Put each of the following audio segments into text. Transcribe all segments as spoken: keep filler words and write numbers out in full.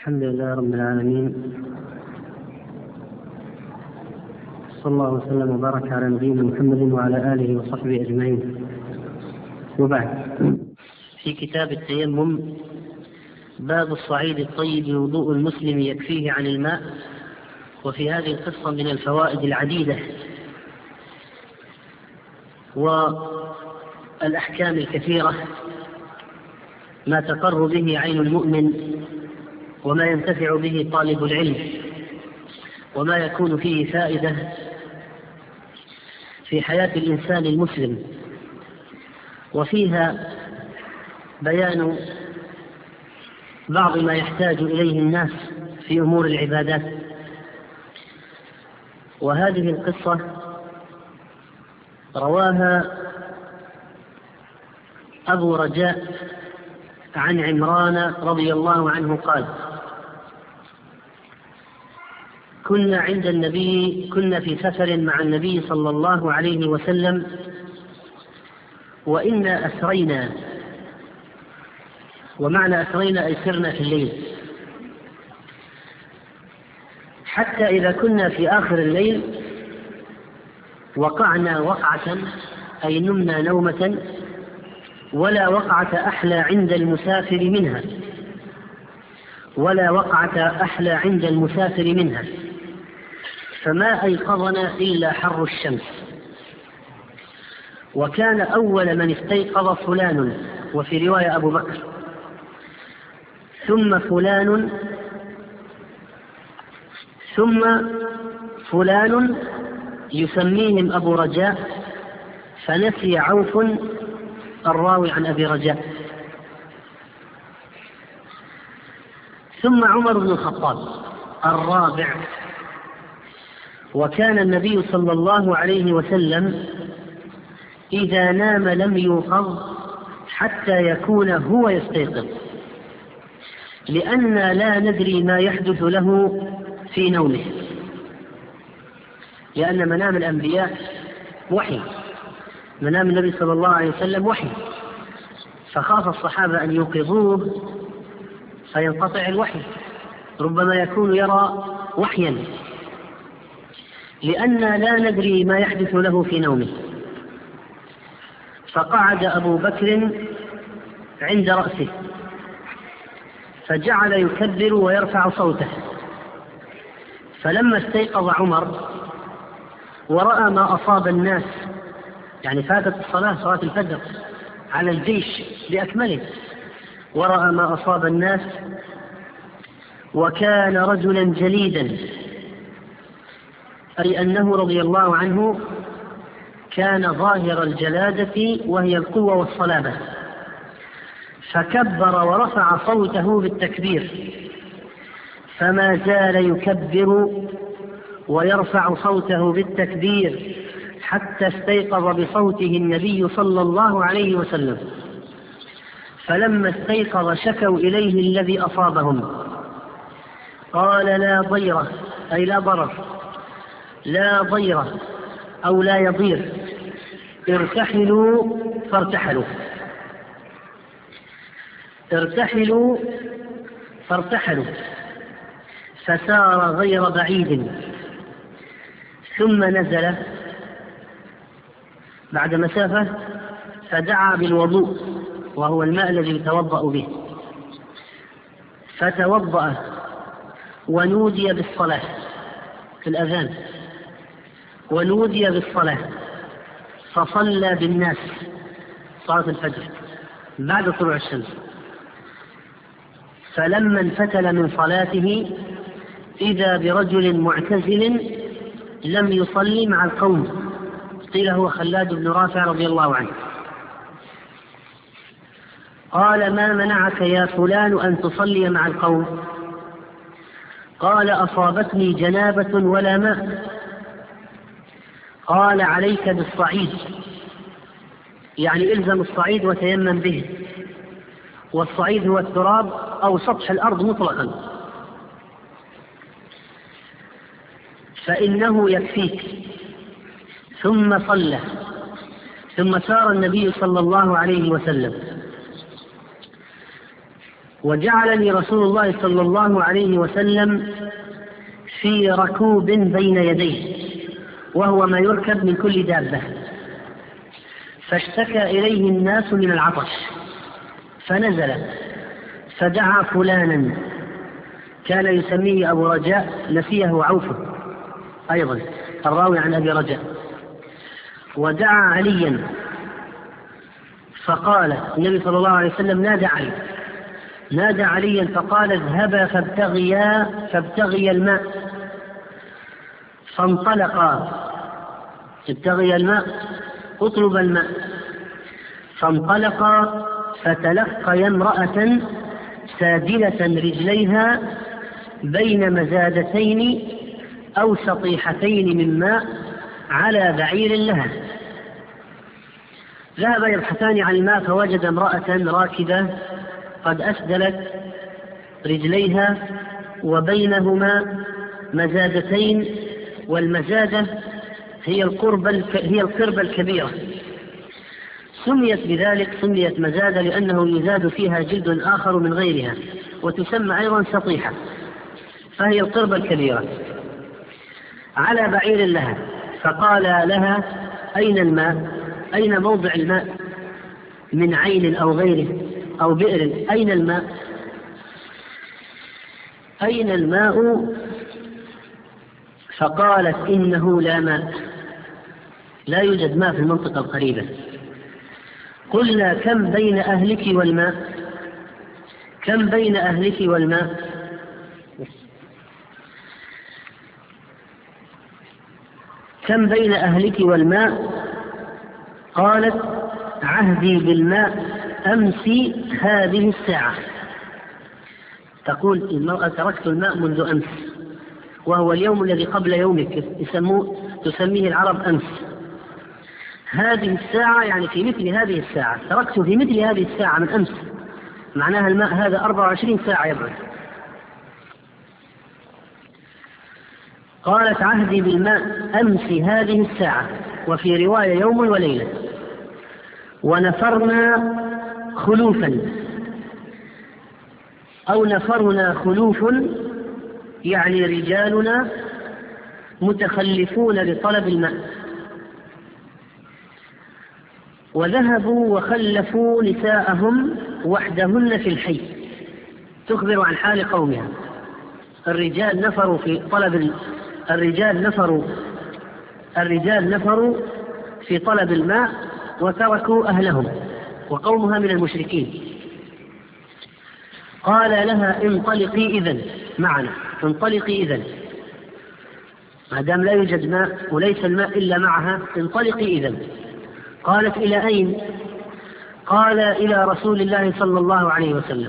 الحمد لله رب العالمين، صلى الله وسلم وبارك على نبينا محمد وعلى آله وصحبه أجمعين. وبعد، في كتاب التيمم باب الصعيد الطيب وضوء المسلم يكفيه عن الماء. وفي هذه القصة من الفوائد العديدة والأحكام الكثيرة ما تقر به عين المؤمن، وما ينتفع به طالب العلم، وما يكون فيه فائدة في حياة الإنسان المسلم. وفيها بيان بعض ما يحتاج إليه الناس في أمور العبادات. وهذه القصة رواها أبو رجاء عن عمران رضي الله عنه قال: كنا عند النبي كنا في سفر مع النبي صلى الله عليه وسلم، وإنا أسرينا. ومعنى أسرينا أي سرنا في الليل، حتى إذا كنا في آخر الليل وقعنا وقعة أي نمنا نومة، ولا وقعة أحلى عند المسافر منها ولا وقعة أحلى عند المسافر منها فما أيقظنا إلا حر الشمس. وكان أول من استيقظ فلان، وفي رواية أبو بكر، ثم فلان ثم فلان يسميهم أبو رجاء، فنسي عوف الراوي عن أبي رجاء، ثم عمر بن الخطاب الرابع. وكان النبي صلى الله عليه وسلم إذا نام لم يوقظ حتى يكون هو يستيقظ، لأننا لا ندري ما يحدث له في نومه، لأن منام الأنبياء وحي، منام النبي صلى الله عليه وسلم وحي، فخاف الصحابة أن يوقظوه فينقطع الوحي، ربما يكون يرى وحيا، لأننا لا ندري ما يحدث له في نومه. فقعد أبو بكر عند رأسه فجعل يكبر ويرفع صوته، فلما استيقظ عمر ورأى ما أصاب الناس، يعني فاتت الصلاة صلاة الفجر على الجيش بأكمله، ورأى ما أصاب الناس، وكان رجلا جليدا، أي أنه رضي الله عنه كان ظاهر الجلادة وهي القوة والصلابة، فكبر ورفع صوته بالتكبير، فما زال يكبر ويرفع صوته بالتكبير حتى استيقظ بصوته النبي صلى الله عليه وسلم. فلما استيقظ شكوا إليه الذي أصابهم، قال: لا ضيرة، أي لا ضرر، لا ضيرة أو لا يضير، ارتحلوا فارتحلوا ارتحلوا فارتحلوا فسار غير بعيد، ثم نزل بعد مسافة فدعا بالوضوء، وهو الماء الذي يتوضأ به، فتوضأ ونودي بالصلاة في الأذان، ونودي بالصلاة فصلى بالناس صلاة الفجر بعد طلوع الشمس. فلما انفتل من صلاته إذا برجل معتزل لم يصلي مع القوم، قيل هو خلاد بن رافع رضي الله عنه. قال: ما منعك يا فلان أن تصلي مع القوم؟ قال: أصابتني جنابة ولا ماء. قال: عليك بالصعيد، يعني إلزم الصعيد وتيمم به، والصعيد هو التراب أو سطح الأرض مطلقا، فإنه يكفيك. ثم صلى، ثم سار النبي صلى الله عليه وسلم وجعلني رسول الله صلى الله عليه وسلم في ركوب بين يديه، وهو ما يركب من كل دابة، فاشتكى إليه الناس من العطش فنزل فدعا فلانا كان يسميه أبو رجاء، نسيه عوف أيضا الراوي عن أبي رجاء، ودعا عليا فقال النبي صلى الله عليه وسلم نادى علي نادى عليا فقال اذهبا فابتغيا فابتغيا الماء، فانطلقا ابتغيا الماء اطلب الماء، فانطلقا فتلقيا امرأة سادلة رجليها بين مزادتين أو سطيحتين من ماء على بعير لها. ذهب يبحثان عن الماء فوجد امرأة راكبة قد أسدلت رجليها وبينهما مزادتين، والمزادة هي القربة هي القربة الكبيرة، سميت بذلك سميت مزادة لأنه يزاد فيها جلد آخر من غيرها، وتسمى أيضا سطيحة، فهي القربة الكبيرة على بعير لها. فقال لها أين الماء؟ أين موضع الماء من عين أو غيره أو بئر؟ أين الماء؟ أين الماء؟ فقالت إنه لا ماء، لا يوجد ماء في المنطقة القريبة. قلنا كم بين أهلك والماء؟ كم بين أهلك والماء؟ كم بين أهلك والماء؟ قالت عهدي بالماء أمس هذه الساعة. تقول المرأة تركت الماء منذ أمس، وهو اليوم الذي قبل يومك، يسموه تسميه العرب أمس. هذه الساعة يعني في مثل هذه الساعة، تركت في مثل هذه الساعة من أمس، معناها الماء هذا أربع وعشرين ساعة يبعد. قالت عهدي بالماء أمس هذه الساعة، وفي رواية يوم وليلة. ونفرنا خلوفا أو نفرنا خلوف، يعني رجالنا متخلفون لطلب الماء، وذهبوا وخلفوا نساءهم وحدهن في الحي. تخبر عن حال قومها. الرجال نفروا في طلب الرجال نفروا الرجال نفروا في طلب الماء وتركوا أهلهم وقومها من المشركين. قال لها انطلقي إذن معنا، انطلقي إذن ما دام لا يوجد ماء وليس الماء إلا معها، انطلقي إذن. قالت إلى أين؟ قال إلى رسول الله صلى الله عليه وسلم.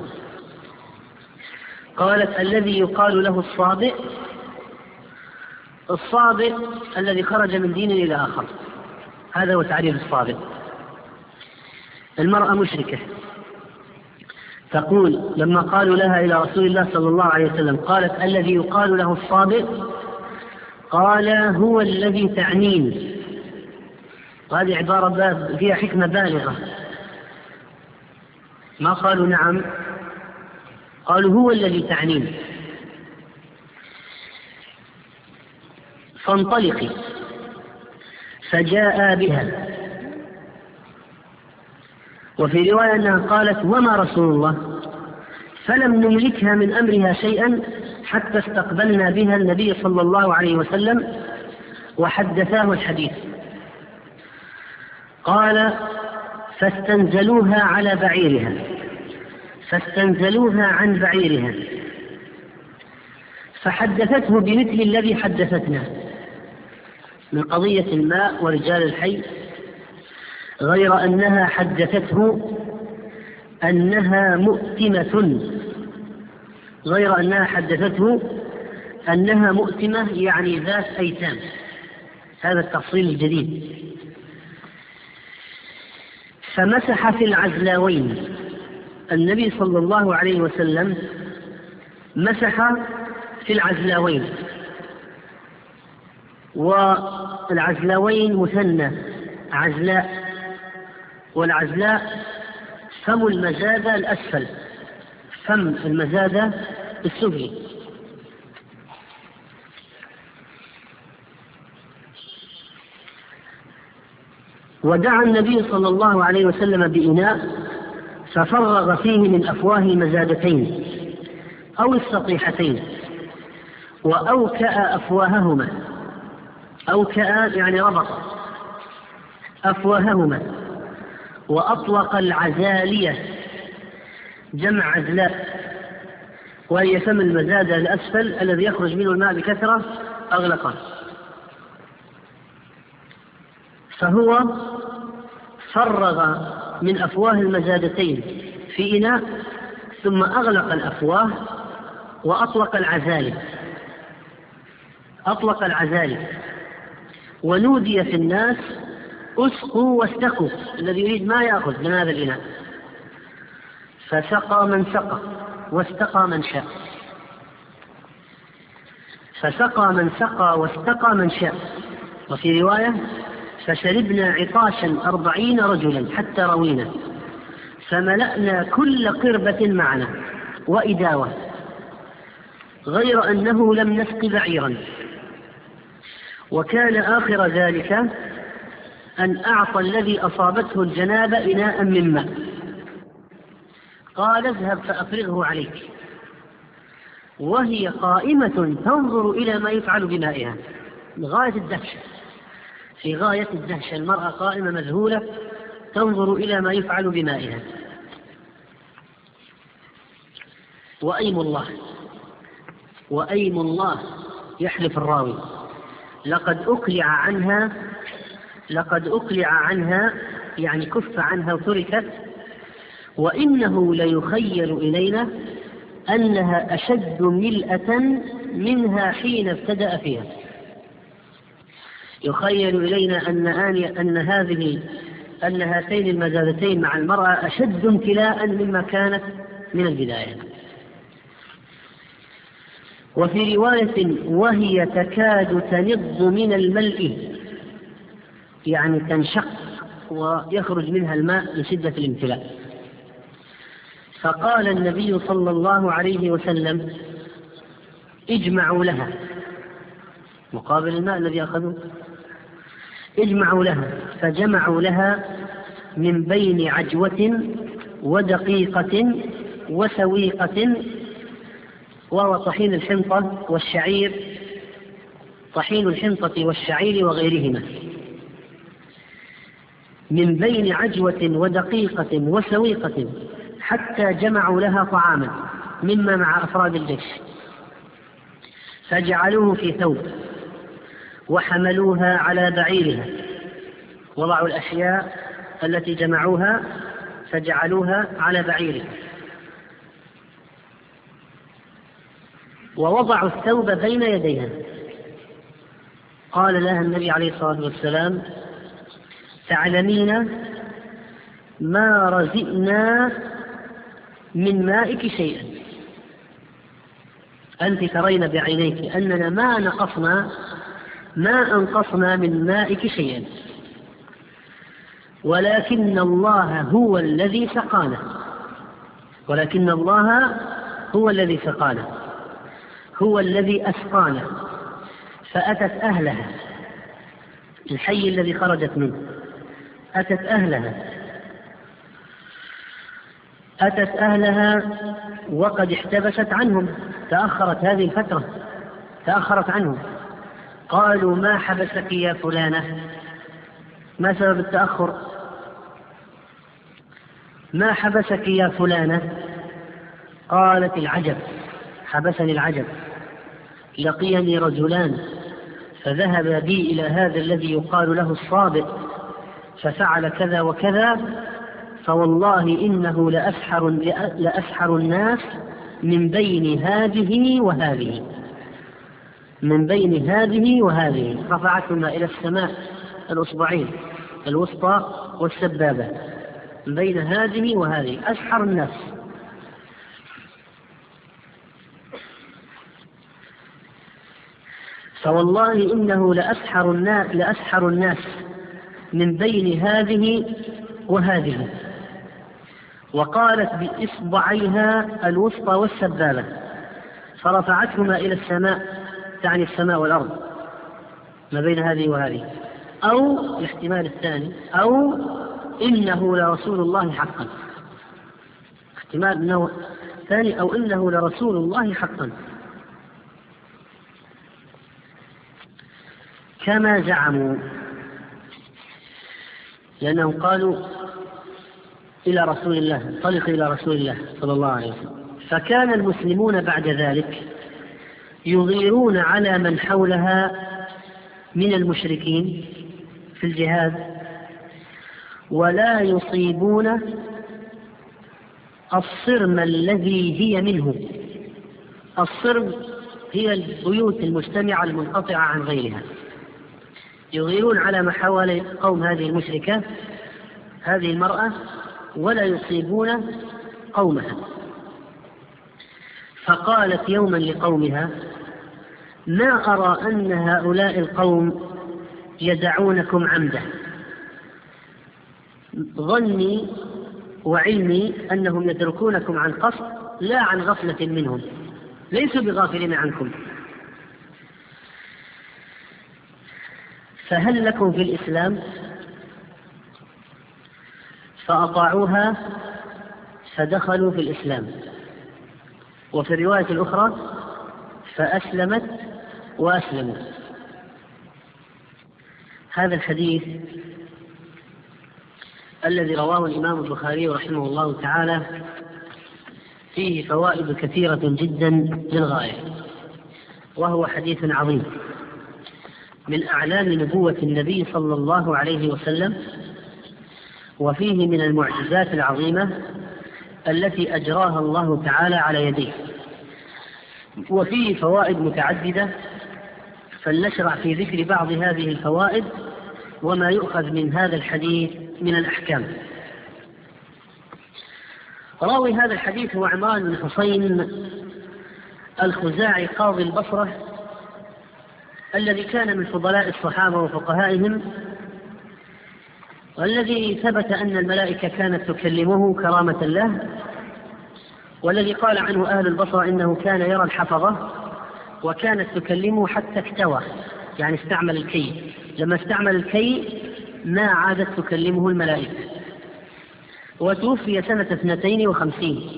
قالت الذي يقال له الصابئ. الصابئ الذي خرج من دين إلى آخر، هذا هو تعريف الصابئ. المرأة مشركة تقول لما قالوا لها إلى رسول الله صلى الله عليه وسلم، قالت الذي يقال له الصابئ. قال هو الذي تعنين. وهذه عبارة فيها حكمة بالغة، ما قالوا نعم، قالوا هو الذي تعنين. فانطلقي. فجاء بها. وفي رواية أنها قالت وما رسول الله، فلم نملكها من أمرها شيئا حتى استقبلنا بها النبي صلى الله عليه وسلم وحدثاه الحديث. قال فاستنزلوها على بعيرها فاستنزلوها عن بعيرها فحدثته بمثل الذي حدثتنا من قضية الماء ورجال الحي، غير أنها حدثته أنها مؤتمة غير أنها حدثته أنها مؤتمة يعني ذات أيتام. هذا التفصيل الجديد. فمسح في العزلاوين. النبي صلى الله عليه وسلم مسح في العزلاوين، والعزلاوين مثنى عزلاء، والعزلاء فم المزادة الأسفل، فم المزادة السفلي. ودعا النبي صلى الله عليه وسلم بإناء ففرغ فيه من أفواه المزادتين أو السطيحتين وأوكأ أفواههما. أوكأ يعني ربط أفواههما، وأطلق العزالية جمع عزلاء، وهي فم المزادة الأسفل الذي يخرج منه الماء بكثرة، أغلقه. فهو فرغ من أفواه المزادتين في إناء ثم أغلق الأفواه وأطلق العزالي أطلق العزالي ونودي في الناس أسقوا واستقوا، الذي يريد ما يأخذ من هذا الإناء، فسقى من سقى واستقى من شاء فسقى من سقى واستقى من شاء. وفي رواية فشربنا عطاشا أربعين رجلا حتى روينا، فملأنا كل قربة معنا وإداوة، غير أنه لم نسق بعيرا. وكان آخر ذلك أن أعطى الذي أصابته الجنابة إناء من ماء، قال اذهب فأفرغه عليك، وهي قائمة تنظر إلى ما يفعل بمائها. غاية الدهشة، في غاية الدهشة، المرأة قائمة مذهولة تنظر إلى ما يفعل بمائها. وأيم الله وأيم الله يحلف الراوي لقد أقلع عنها لقد أقلع عنها يعني كف عنها وتركت، وإنه ليخيل إلينا أنها أشد ملأة منها حين ابتدأ فيها. يخيل إلينا أن أن هذه أن هاتين المزادتين مع المرأة أشد امتلاء مما كانت من البداية. وفي رواية وهي تكاد تنض من الملء، يعني تنشق ويخرج منها الماء لشدة الامتلاء. فقال النبي صلى الله عليه وسلم اجمعوا لها، مقابل الماء الذي أخذوه، اجمعوا لها. فجمعوا لها من بين عجوة ودقيقة وسويقة، وهو طحين الحنطة والشعير طحين الحنطة والشعير وغيرهما، من بين عجوة ودقيقة وسويقة، حتى جمعوا لها طعاما مما مع أفراد الجيش، فجعلوه في ثوب وحملوها على بعيرها، وضعوا الأشياء التي جمعوها فجعلوها على بعيرها، ووضعوا الثوب بين يديها. قال لها النبي عليه الصلاة والسلام تعلمين ما رزقنا من مائك شيئا، أنت ترين بعينيك أننا ما نقصنا ما أنقصنا من مائك شيئا، ولكن الله هو الذي سقانا ولكن الله هو الذي سقانا هو الذي أسقانا. فأتت أهلها، الحي الذي خرجت منه، أتت أهلها أتت أهلها وقد احتبست عنهم، تأخرت هذه الفترة تأخرت عنهم. قالوا ما حبسك يا فلانة؟ ما سبب التأخر؟ ما حبسك يا فلانة؟ قالت العجب، حبسني العجب، لقيني رجلان فذهب بي إلى هذا الذي يقال له الصابئ ففعل كذا وكذا، فوالله إنه لأسحر, لأسحر الناس من بين هذه وهذه من بين هذه وهذه رفعتهما إلى السماء الأصبعين الوسطى والسبابة، من بين هذه وهذه أسحر الناس. فوالله إنه لأسحر الناس, لأسحر الناس من بين هذه وهذه، وقالت بإصبعيها الوسطى والسبابة فرفعتهما إلى السماء، تعني السماء والأرض ما بين هذه وهذه، أو الاحتمال الثاني أو إنه لرسول الله حقا، احتمال إنه ثاني أو إنه لرسول الله حقا كما زعموا، لأنهم قالوا إلى رسول الله، انطلق إلى رسول الله صلى الله عليه وسلم. فكان المسلمون بعد ذلك يغيرون على من حولها من المشركين في الجهاد، ولا يصيبون الصرم الذي هي منه. الصرم هي البيوت المجتمعة المنقطعة عن غيرها، يغيرون على ما حول قوم هذه المشركة هذه المرأة ولا يصيبون قومها. فقالت يوما لقومها: ما أرى أن هؤلاء القوم يدعونكم عمدا، ظني وعلمي أنهم يتركونكم عن قصد لا عن غفلة منهم، ليسوا بغافلين عنكم، فهل لكم في الإسلام؟ فأطاعوها فدخلوا في الإسلام. وفي الرواية الأخرى: فأسلمت وأسلموا. هذا الحديث الذي رواه الإمام البخاري رحمه الله تعالى فيه فوائد كثيرة جدا للغاية، وهو حديث عظيم من أعلام نبوة النبي صلى الله عليه وسلم، وفيه من المعجزات العظيمة التي أجراها الله تعالى على يديه، وفيه فوائد متعددة، فلنشرع في ذكر بعض هذه الفوائد وما يؤخذ من هذا الحديث من الأحكام. راوي هذا الحديث هو عمران بن حسين الخزاعي قاضي البصرة، الذي كان من فضلاء الصحابة وفقهائهم، والذي ثبت أن الملائكة كانت تكلمه كرامة له، والذي قال عنه أهل البصرة إنه كان يرى الحفظة وكانت تكلمه حتى اكتوى، يعني استعمل الكي، لما استعمل الكي ما عادت تكلمه الملائكة. وتوفي سنة اثنتين وخمسين،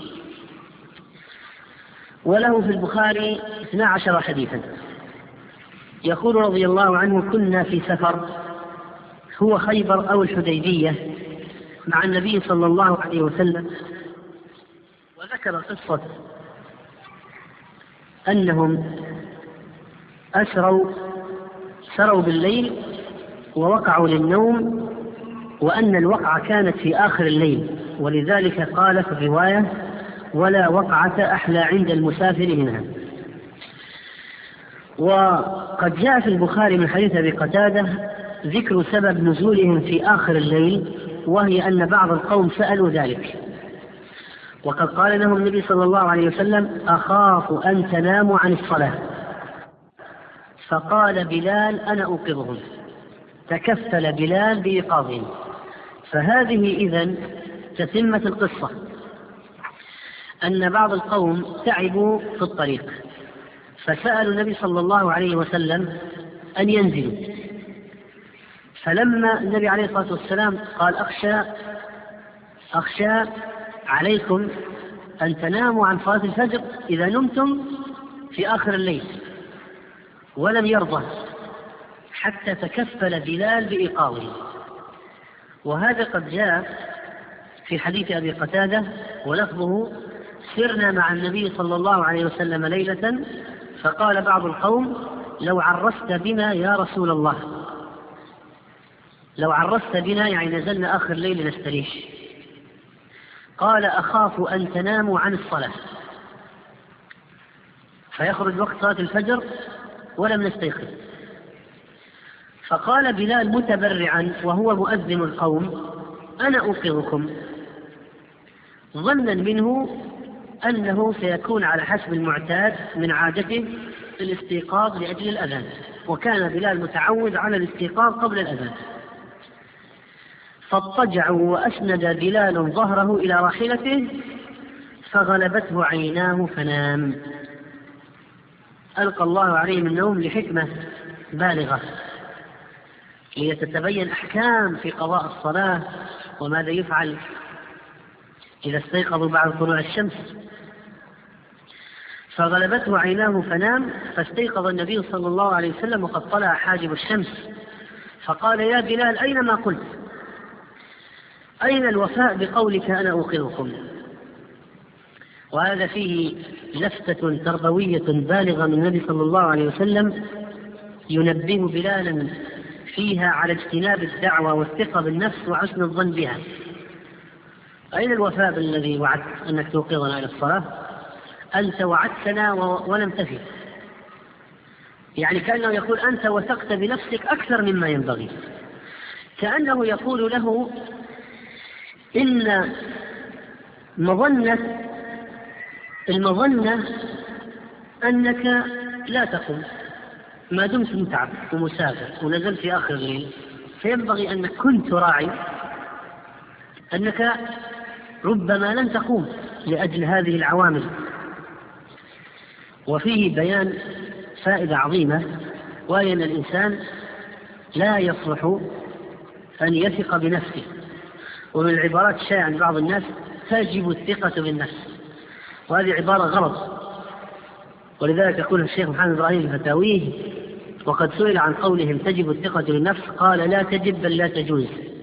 وله في البخاري اثنا عشر حديثا. يقول رضي الله عنه: كنا في سفر، هو خيبر أو الحديبية، مع النبي صلى الله عليه وسلم، وذكر قصة أنهم أسروا سروا بالليل ووقعوا للنوم، وأن الوقعة كانت في آخر الليل، ولذلك قال في الرواية: ولا وقعة أحلى عند المسافر منها. وقد جاء في البخاري من حديث أبي قتادة ذكر سبب نزولهم في آخر الليل، وهي أن بعض القوم سألوا ذلك، وقد قال لهم النبي صلى الله عليه وسلم: أخاف أن تناموا عن الصلاة، فقال بلال: أنا أوقظهم، تكفل بلال بإيقاظهم. فهذه إذن تتمة القصة، أن بعض القوم تعبوا في الطريق فسألوا النبي صلى الله عليه وسلم أن ينزلوا، فلما النبي عليه الصلاة والسلام قال: أخشى أخشى عليكم أن تناموا عن صلاة الفجر إذا نمتم في آخر الليل، ولم يرضى حتى تكفل بلال بإيقاظه. وهذا قد جاء في حديث أبي قتادة ولفظه: سرنا مع النبي صلى الله عليه وسلم ليلة فقال بعض القوم: لو عرست بنا يا رسول الله، لو عرست بنا يعني نزلنا آخر الليل نستريح. قال: أخاف أن تناموا عن الصلاة، فيخرج وقت صلاة الفجر ولم نستيقظ. فقال بلال متبرعا وهو مؤذن القوم: أنا أوقظكم، ظنا منه أنه سيكون على حسب المعتاد من عادته الاستيقاظ لأجل الأذان، وكان بلال متعود على الاستيقاظ قبل الأذان. فاضطجعوا وأسند بلال ظهره إلى راحلته فغلبته عيناه فنام. ألقى الله عليه من النوم لحكمة بالغة ليتتبين أحكام في قضاء الصلاة وماذا يفعل إذا استيقظوا بعد طلوع الشمس. فغلبته عيناه فنام، فاستيقظ النبي صلى الله عليه وسلم وقد طلع حاجب الشمس، فقال: يا بلال أين ما قلت؟ أين الوفاء بقولك أنا أوقظكم؟ وهذا فيه لفتة تربوية بالغة من النبي صلى الله عليه وسلم ينبه بلالا فيها على اجتناب الدعوة والثقة بالنفس وحسن الظن بها. أين الوفاء بالذي وعدت أنك توقظنا إلى الصلاة؟ أنت وعدتنا ولم تفي. يعني كأنه يقول أنت وثقت بنفسك أكثر مما ينبغي، كأنه يقول له إن مظنة المظنة أنك لا تقوم ما دمت متعب ومسافر ونزلت في آخر الليل، فينبغي أنك كنت راعي أنك ربما لن تقوم لأجل هذه العوامل. وفيه بيان فائدة عظيمة، وهي أن الإنسان لا يصلح أن يثق بنفسه. ومن العبارات الشائعة عند بعض الناس تجب الثقة بالنفس، وهذه عبارة غلط. ولذلك يقول الشيخ محمد إبراهيم فتاويه وقد سئل عن قولهم تجب الثقة بالنفس قال: لا تجب بل لا تجوز.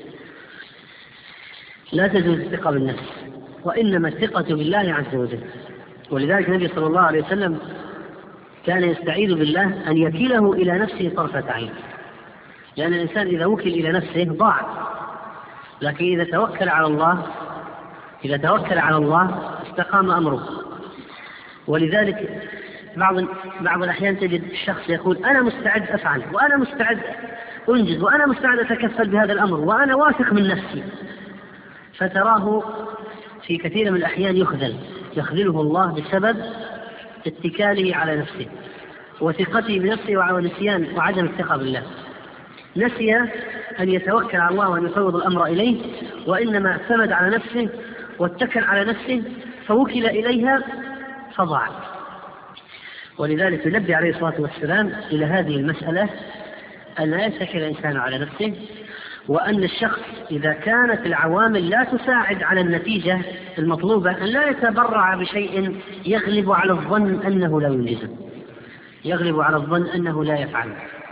لا تجوز الثقة بالنفس، وإنما الثقة بالله عز وجل. ولذلك النبي صلى الله عليه وسلم كان يستعيذ بالله أن يكله إلى نفسه طرفة عين، لأن الإنسان إذا وكل إلى نفسه ضاع، لكن إذا توكل على الله إذا توكل على الله استقام أمره. ولذلك بعض بعض الأحيان تجد الشخص يقول: أنا مستعد أفعل، وأنا مستعد أنجز، وأنا مستعد أتكفل بهذا الأمر، وأنا واثق من نفسي، فتراه في كثير من الأحيان يخذل يخذله الله بسبب اتكاله على نفسه وثقته بنفسه ونسيان وعدم الثقة بالله. نسي أن يتوكل على الله وأن يفوض الأمر إليه، وإنما اعتمد على نفسه واتكل على نفسه فوكل إليها فضاع. ولذلك ينبه عليه الصلاة والسلام إلى هذه المسألة، أن لا يتكل الإنسان على نفسه، وأن الشخص إذا كانت العوامل لا تساعد على النتيجة المطلوبة أن لا يتبرع بشيء يغلب على الظن أنه لا ينجزه، يغلب على الظن أنه لا يفعل،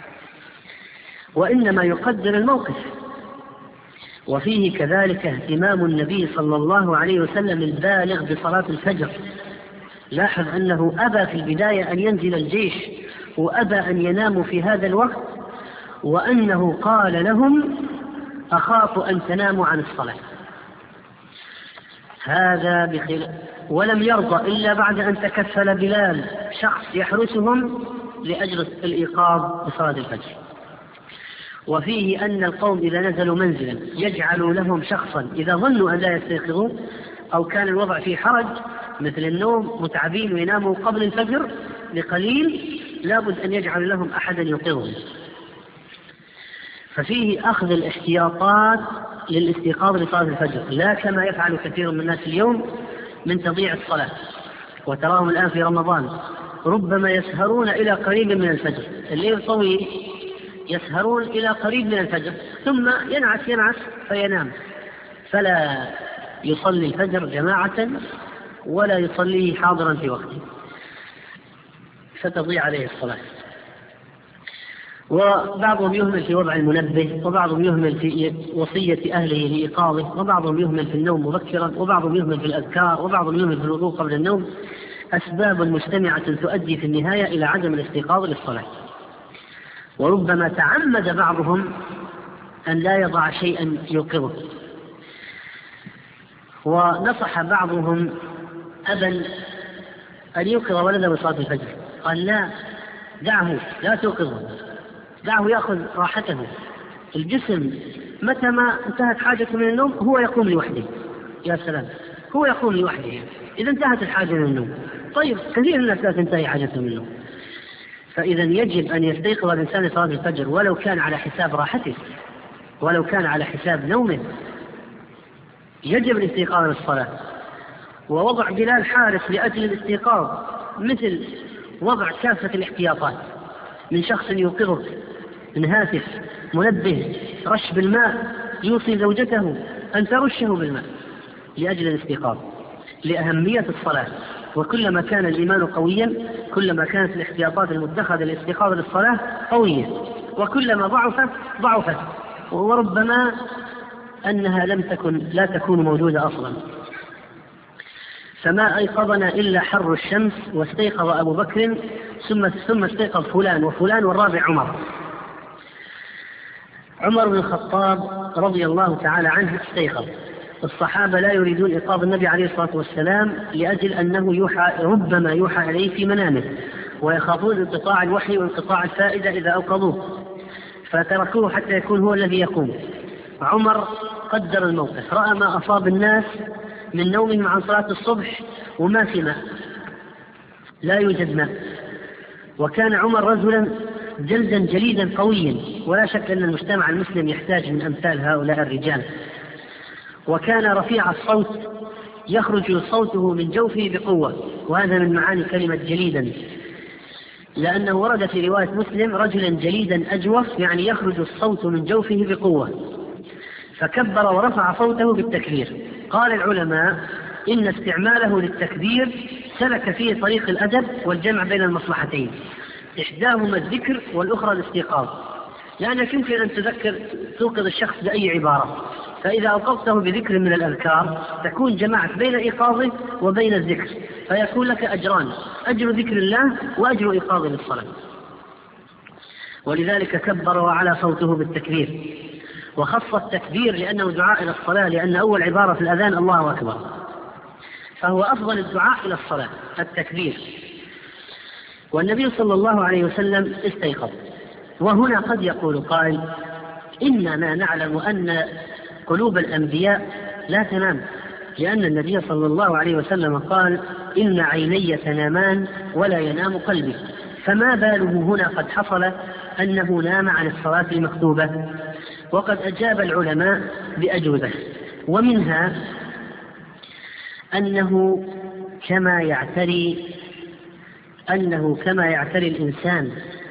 وإنما يقدر الموقف. وفيه كذلك اهتمام النبي صلى الله عليه وسلم البالغ بصلاة الفجر. لاحظ أنه أبى في البداية أن ينزل الجيش، وأبى أن يناموا في هذا الوقت، وأنه قال لهم: أخاف أن تناموا عن الصلاة. هذا بخلاف، ولم يرضى إلا بعد أن تكفل بلال شخص يحرسهم لأجل الإيقاظ بصلاة الفجر. وفيه أن القوم إذا نزلوا منزلا يجعلوا لهم شخصا إذا ظنوا أن لا يستيقظوا أو كان الوضع فيه حرج مثل النوم متعبين ويناموا قبل الفجر بقليل، لابد أن يجعل لهم أحدا يوقظهم. ففيه أخذ الاحتياطات للاستيقاظ لصلاة الفجر، لا كما يفعل كثير من الناس اليوم من تضييع الصلاة. وتراهم الآن في رمضان ربما يسهرون إلى قريب من الفجر، الليل طويل، يسهرون إلى قريب من الفجر ثم ينعس ينعس فينام، فلا يصلي الفجر جماعة ولا يصليه حاضرا في وقته، فتضيع عليه الصلاة. وبعضهم يهمل في وضع المنبه، وبعضهم يهمل في وصية أهله لإيقاظه، وبعضهم يهمل في النوم مبكرا، وبعضهم يهمل في الأذكار، وبعضهم يهمل في الوضوء قبل النوم. أسباب مجتمعة تؤدي في النهاية إلى عدم الاستيقاظ للصلاة. وربما تعمد بعضهم أن لا يضع شيئا يوقظه. ونصح بعضهم أبا أن يوقظ ولده بصلاة الفجر، قال: لا، دعه، لا توقظه، دعه يأخذ راحته. الجسم متى ما انتهت حاجته من النوم هو يقوم لوحده. يا سلام، هو يقوم لوحده إذا انتهت الحاجة من النوم. طيب كثير من الناس لا تنتهي حاجته من النوم. فإذا يجب أن يستيقظ الإنسان لصلاة الفجر ولو كان على حساب راحته، ولو كان على حساب نومه يجب الاستيقاظ للصلاة. ووضع بلال حارس لأجل الاستيقاظ مثل وضع كافة الاحتياطات، من شخص يوقظك، من هاتف، منبه، رش بالماء، يوصي زوجته أن ترشه بالماء لأجل الاستيقاظ، لأهمية الصلاة. وكلما كان الإيمان قويا كلما كانت الاحتياطات المتخذة للاستيقاظ للصلاة قوية، وكلما ضعفت ضعفت، وربما أنها لم تكن لا تكون موجودة أصلا. فما أيقظنا إلا حر الشمس، واستيقظ أبو بكر ثم ثم استيقظ فلان وفلان والرابع عمر. عمر بن الخطاب رضي الله تعالى عنه استيقظ. الصحابة لا يريدون إيقاظ النبي عليه الصلاة والسلام لأجل أنه يوحى ربما يوحى إليه في منامه، ويخافون انقطاع الوحي وانقطاع الفائدة إذا أوقظوه، فتركوه حتى يكون هو الذي يقوم. عمر قدر الموقف، رأى ما أصاب الناس من نومهم عن صلاة الصبح وما في ماء، لا يوجد ماء. وكان عمر رجلا جلدا جليدا قويا، ولا شك أن المجتمع المسلم يحتاج من أمثال هؤلاء الرجال. وكان رفيع الصوت، يخرج صوته من جوفه بقوة، وهذا من معاني كلمة جليدا، لأنه ورد في رواية مسلم رجلا جليدا أجوف، يعني يخرج الصوت من جوفه بقوة. فكبر ورفع صوته بالتكبير. قال العلماء إن استعماله للتكبير سلك فيه طريق الأدب والجمع بين المصلحتين، إحداهما الذكر والأخرى الاستيقاظ، لأنك يمكن أن تذكر توقظ الشخص بأي عبارة، فإذا أوقظته بذكر من الأذكار تكون جمعت بين إيقاظه وبين الذكر، فيكون لك أجران، أجر ذكر الله وأجر إيقاظه للصلاة. ولذلك كبر وعلى صوته بالتكبير، وخص التكبير لأنه دعاء إلى الصلاة، لأن أول عبارة في الأذان الله أكبر، فهو أفضل الدعاء إلى الصلاة التكبير. والنبي صلى الله عليه وسلم استيقظ. وهنا قد يقول قائل إننا نعلم أن قلوب الأنبياء لا تنام، لأن النبي صلى الله عليه وسلم قال إن عيني تنامان ولا ينام قلبي، فما باله هنا قد حصل أنه نام عن الصلاة المكتوبة؟ وقد أجاب العلماء بأجوبة، ومنها أنه كما يعتري أنه كما يعتري الإنسان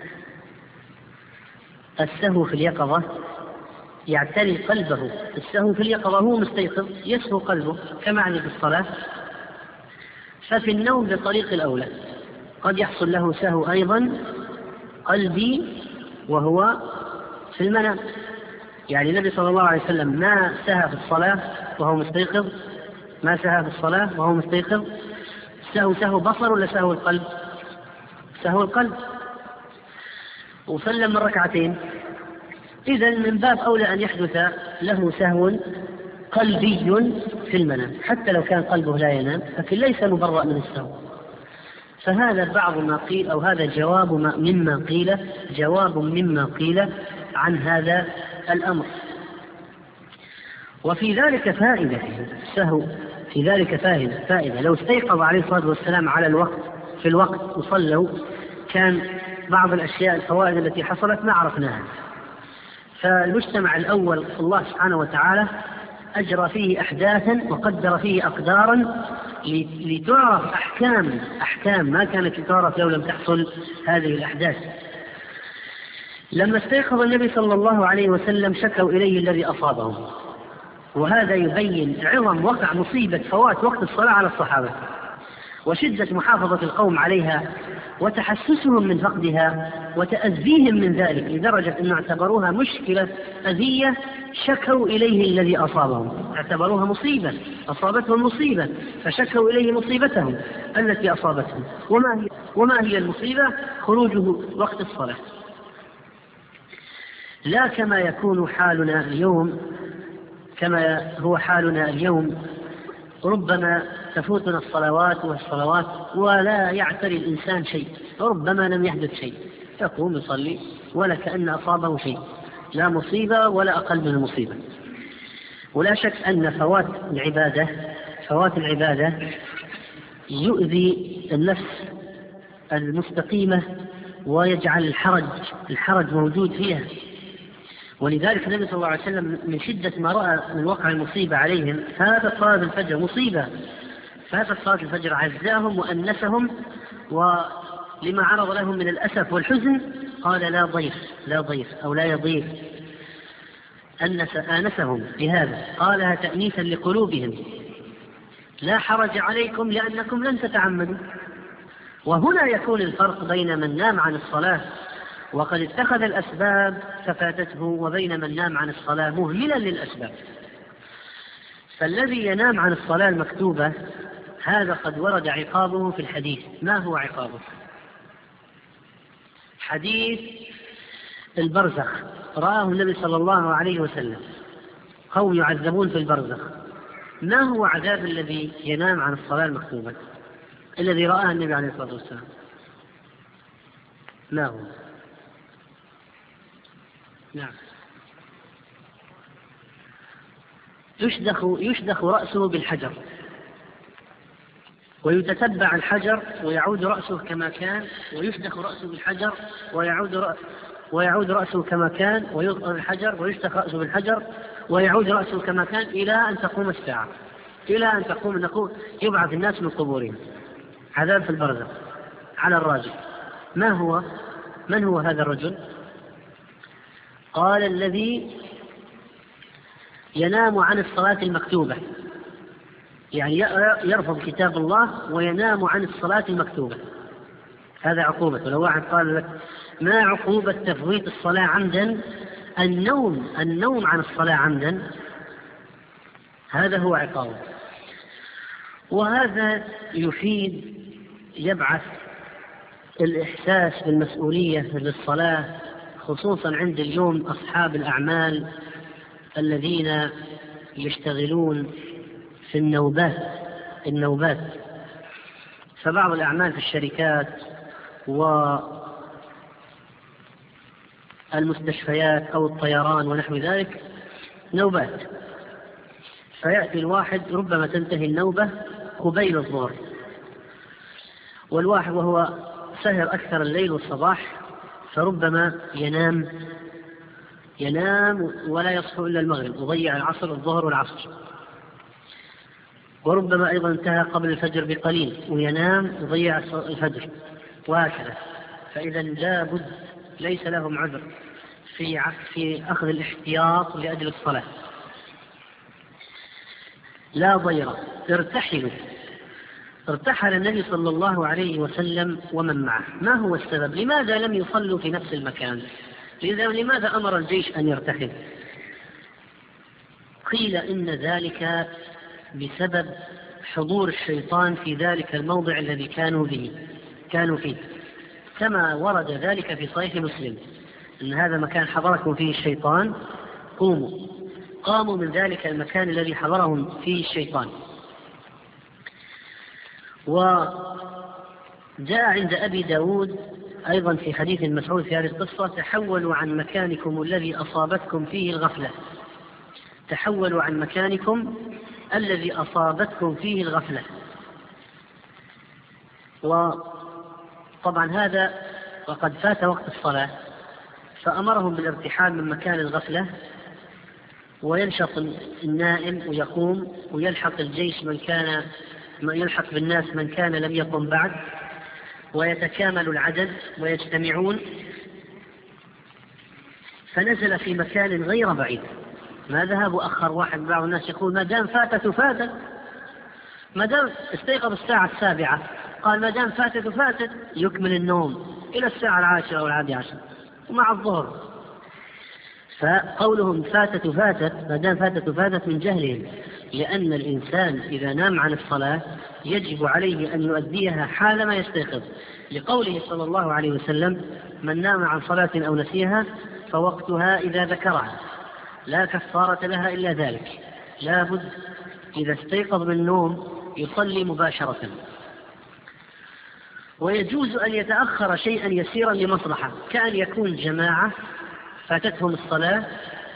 السهو في اليقظة، يعتري قلبه السهو في اليقظة، هو مستيقظ يسهو قلبه كما عني في الصلاة، ففي النوم بطريق الأولى قد يحصل له سهو أيضا قلبي وهو في المنام. يعني النبي صلى الله عليه وسلم ما سهى في الصلاة وهو مستيقظ، ما سهى في الصلاة وهو مستيقظ. سهو سهو بصر ولا سهو القلب؟ سهو القلب، وسلم من ركعتين. إذن من باب أولى أن يحدث له سهو قلبي في المنام، حتى لو كان قلبه لا ينام، لكن ليس مبرأ من السهو. فهذا بعض ما قيل، أو هذا جواب مما قيل، جواب مما قيل عن هذا الأمر. وفي ذلك فائدة سهو، في ذلك فائدة فائدة لو استيقظ عليه الصلاة والسلام على الوقت في الوقت وصلوا، كان بعض الأشياء الفوائد التي حصلت ما عرفناها. فالمجتمع الأول الله سبحانه وتعالى أجرى فيه أحداثا وقدر فيه أقدارا لتعرف أحكام أحكام ما كانت تعرف لو لم تحصل هذه الأحداث. لما استيقظ النبي صلى الله عليه وسلم شكوا إليه الذي أصابهم، وهذا يبين عظم وقع مصيبة فوات وقت الصلاة على الصحابة، وشدة محافظة القوم عليها، وتحسسهم من فقدها، وتأذيهم من ذلك، لدرجة أن اعتبروها مشكلة أذية، شكوا إليه الذي أصابهم، اعتبروها مصيبة أصابتهم مصيبة، فشكوا إليه مصيبتهم التي أصابتهم. وما هي, وما هي المصيبة؟ خروجه وقت الصلاة. لا كما يكون حالنا اليوم، كما هو حالنا اليوم، ربما تفوتنا الصلوات والصلوات ولا يعتري الإنسان شيء، ربما لم يحدث شيء، يقوم يصلي ولا كأن أصابه شيء، لا مصيبة ولا أقل من المصيبة. ولا شك أن فوات العبادة فوات العبادة يؤذي النفس المستقيمة، ويجعل الحرج الحرج موجود فيها، ولذلك النبي صلى الله عليه وسلم من شدة ما رأى من وقع المصيبة عليهم فاتت صلاة الفجر، مصيبة فاتت صلاة الفجر، عزاهم وأنسهم، ولما عرض لهم من الأسف والحزن قال لا ضيف لا ضيف أو لا يضيف، أنس آنسهم بهذا، قالها تأنيسا لقلوبهم، لا حرج عليكم لأنكم لن تتعمدوا. وهنا يكون الفرق بين من نام عن الصلاة وقد اتخذ الأسباب ففاتته، وبين من نام عن الصلاة مهملا للأسباب. فالذي ينام عن الصلاة المكتوبة هذا قد ورد عقابه في الحديث. ما هو عقابه؟ حديث البرزخ رآه النبي صلى الله عليه وسلم، قوم يعذبون في البرزخ. ما هو عذاب الذي ينام عن الصلاة المكتوبة الذي رآه النبي عليه الصلاة والسلام؟ ما هو؟ نعم، يشدخ, يشدخ رأسه بالحجر ويتتبع الحجر ويعود رأسه كما كان، ويشدخ رأسه بالحجر ويعود رأسه ويعود رأسه كما كان، ويضغط الحجر ويشتخ رأسه بالحجر ويعود رأسه كما كان إلى أن تقوم الساعة، إلى أن تقوم نقول يبعث الناس من قبورهم. عذاب في البرزخ على الراجل. ما هو؟ من هو هذا الرجل؟ قال الذي ينام عن الصلاة المكتوبة، يعني يرفض كتاب الله وينام عن الصلاة المكتوبة، هذا عقوبة. لو واحد قال لك ما عقوبة تفويت الصلاة عمدا؟ النوم النوم عن الصلاة عمدا، هذا هو عقابه. وهذا يفيد يبعث الإحساس بالمسؤولية للصلاة، خصوصا عند اليوم أصحاب الأعمال الذين يشتغلون في النوبات النوبات فبعض الأعمال في الشركات والمستشفيات أو الطيران ونحو ذلك نوبات، فيأتي الواحد ربما تنتهي النوبة قبيل الظهر، والواحد وهو سهر أكثر الليل والصباح فربما ينام ينام ولا يصحو إلا المغرب، وضيع العصر الظهر والعصر، وربما أيضا انتهى قبل الفجر بقليل وينام وضيع الفجر، وهكذا. فإذا لا بد، ليس لهم عذر في في أخذ الاحتياط لأجل الصلاة. لا ضير. ارتحلوا. ارتحل النبي صلى الله عليه وسلم ومن معه. ما هو السبب؟ لماذا لم يصلوا في نفس المكان؟ لماذا أمر الجيش أن يرتحل؟ قيل إن ذلك بسبب حضور الشيطان في ذلك الموضع الذي كانوا به كانوا فيه، كما ورد ذلك في صحيح مسلم أن هذا مكان حضركم فيه الشيطان، قوموا. قاموا من ذلك المكان الذي حضرهم فيه الشيطان. وجاء عند أبي داود أيضا في حديث مسعود في هذه القصة: تحولوا عن مكانكم الذي أصابتكم فيه الغفلة. تحولوا عن مكانكم الذي أصابتكم فيه الغفلة. وطبعا هذا وقد فات وقت الصلاة، فأمرهم بالارتحال من مكان الغفلة، وينشط النائم ويقوم، ويلحق الجيش من كان يلحق بالناس من كان لم يقم بعد، ويتكامل العدد ويجتمعون. فنزل في مكان غير بعيد، ما ذهب وأخر واحد. بعض الناس يقول ما دام فاتت فاتت، ما دام استيقظ الساعة السابعة قال ما دام فاتت فاتت يكمل النوم إلى الساعة العاشرة أو الحادية عشر ومع الظهر. فقولهم فاتت فاتت ما دام فاتت فاتت من جهلهم، لأن الإنسان إذا نام عن الصلاة يجب عليه أن يؤديها حالما يستيقظ، لقوله صلى الله عليه وسلم: من نام عن صلاة أو نسيها فوقتها إذا ذكرها لا كفارة لها إلا ذلك. لا بد إذا استيقظ من النوم يصلي مباشرة. ويجوز أن يتأخر شيئا يسيرا لمصلحة، كأن يكون جماعة فاتتهم الصلاة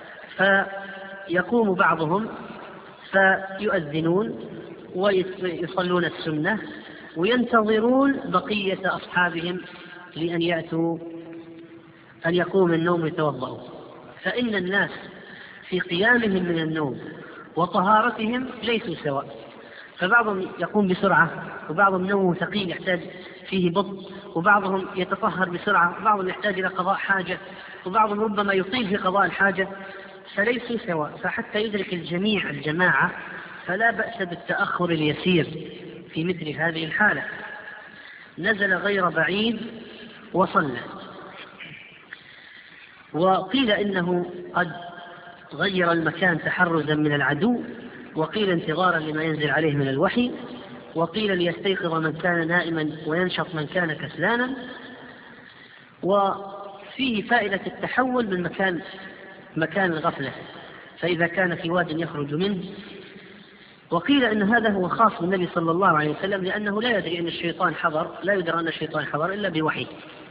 فيقوم بعضهم فيؤذنون ويصلون السنة وينتظرون بقية أصحابهم لأن يأتوا أن يقوم النوم يتوضأوا. فإن الناس في قيامهم من النوم وطهارتهم ليسوا سواء، فبعضهم يقوم بسرعة، وبعضهم نومه ثقيل يحتاج فيه بطء، وبعضهم يتطهر بسرعة، وبعضهم يحتاج إلى قضاء حاجة، وبعضهم ربما يطيل في قضاء الحاجة، فليسوا سواء. فحتى يدرك الجميع الجماعة فلا بأس بالتأخر اليسير في مثل هذه الحالة. نزل غير بعيد وصلى. وقيل إنه قد غير المكان تحرزا من العدو، وقيل انتظارا لما ينزل عليه من الوحي، وقيل ليستيقظ من كان نائما وينشط من كان كسلانا. وفيه فائدة التحول من مكان مكان الغفلة، فإذا كان في واد يخرج منه. وقيل إن هذا هو خاص بالنبي صلى الله عليه وسلم، لأنه لا يدري أن الشيطان حضر، لا يدري أن الشيطان حضر إلا بوحي.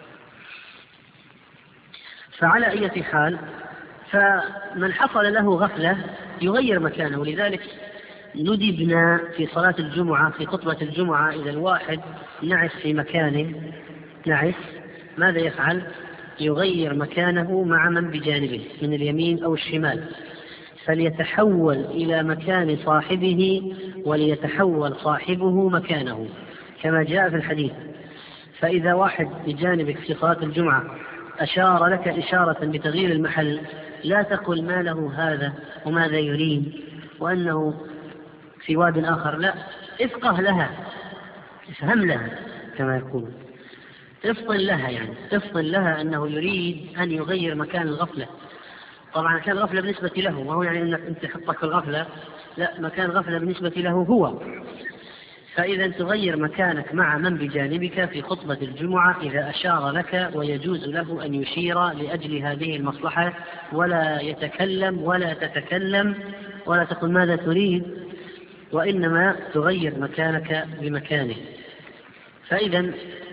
فعلى أي حال، فمن حصل له غفلة يغير مكانه. لذلك ندبنا في صلاة الجمعة في خطبة الجمعة إذا الواحد نعس في مكانه نعس ماذا يفعل؟ يغير مكانه مع من بجانبه من اليمين أو الشمال، فليتحول إلى مكان صاحبه وليتحول صاحبه مكانه كما جاء في الحديث. فإذا واحد بجانبك في صلاة الجمعة أشار لك إشارة بتغيير المحل، لا تقل ما له هذا وماذا يريد وأنه في واد آخر، لا، افقه لها، افهم لها كما يقول، افطن لها، يعني افطن لها أنه يريد أن يغير مكان الغفلة. طبعا كان الغفلة بالنسبة له، وهو يعني أنك أنت حطك في الغفلة، لا، مكان الغفلة بالنسبة له هو. فإذا تغير مكانك مع من بجانبك في خطبة الجمعة إذا أشار لك، ويجوز له أن يشير لأجل هذه المصلحة، ولا يتكلم ولا تتكلم ولا تقول ماذا تريد، وإنما تغير مكانك بمكانه. فإذا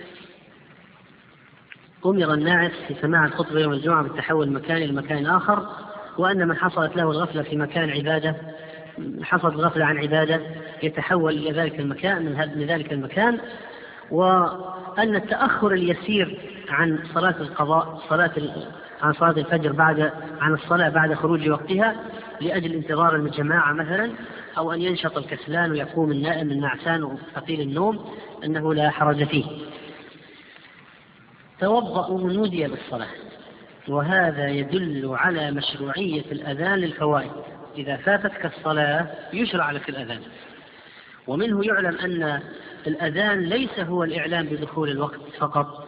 أمر الناعس في سماع الخطبة يوم الجمعة بالتحول مكان لمكان آخر، وأن من حصلت له الغفلة في مكان عبادة، حصلت الغفلة عن عبادة، يتحول إلى ذلك المكان من ذلك المكان. وأن التأخر اليسير عن صلاة القضاء صلاة عن صلاة الفجر بعد عن الصلاة بعد خروج وقتها لأجل انتظار الجماعة مثلا، أو أن ينشط الكسلان ويقوم النائم النعسان وثقيل النوم، أنه لا حرج فيه. توضأوا نودي بالصلاة، وهذا يدل على مشروعية الأذان للفوائد. إذا فاتتك الصلاة يشرع لك الأذان. ومنه يعلم أن الأذان ليس هو الإعلام بدخول الوقت فقط،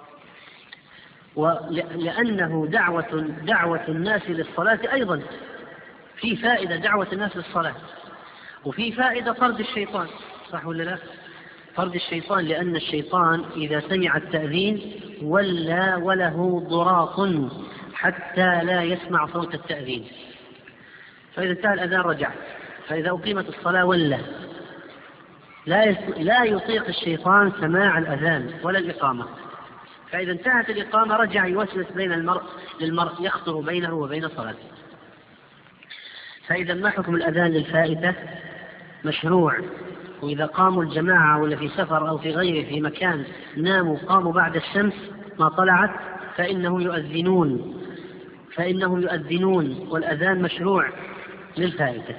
ولأنه دعوة دعوة الناس للصلاة أيضا، في فائدة دعوة الناس للصلاة، وفي فائدة طرد الشيطان، صح ولا لا؟ طرد الشيطان، لأن الشيطان إذا سمع التأذين ولا وله ضراط حتى لا يسمع صوت التأذين، فإذا انتهى الأذان رجع، فإذا أقيمت الصلاة ولا لا لا يطيق الشيطان سماع الأذان ولا الإقامة، فإذا انتهت الإقامة رجع يوسوس بين المرء للمرء يخطر بينه وبين صلاته. فإذا ما حكم الأذان للفائتة؟ مشروع. وإذا قاموا الجماعة ولا في سفر أو في غيره في مكان ناموا قاموا بعد الشمس ما طلعت فإنهم يؤذنون فإنهم يؤذنون والأذان مشروع للفائتة.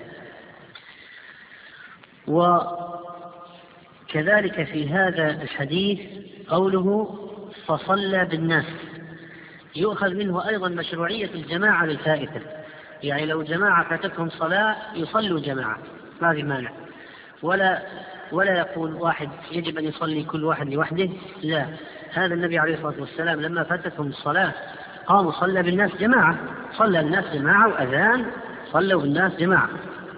وكذلك في هذا الحديث قوله فصلى بالناس، يؤخذ منه أيضا مشروعية الجماعة للفائتة، يعني لو جماعة فاتتهم صلاة يصلوا جماعة ما في مانع، ولا ولا يقول واحد يجب أن يصلي كل واحد لوحده، لا، هذا النبي عليه الصلاة والسلام لما فاتتهم الصلاة قاموا صلى بالناس جماعة، صلى الناس جماعة وأذان صلوا بالناس جماعة.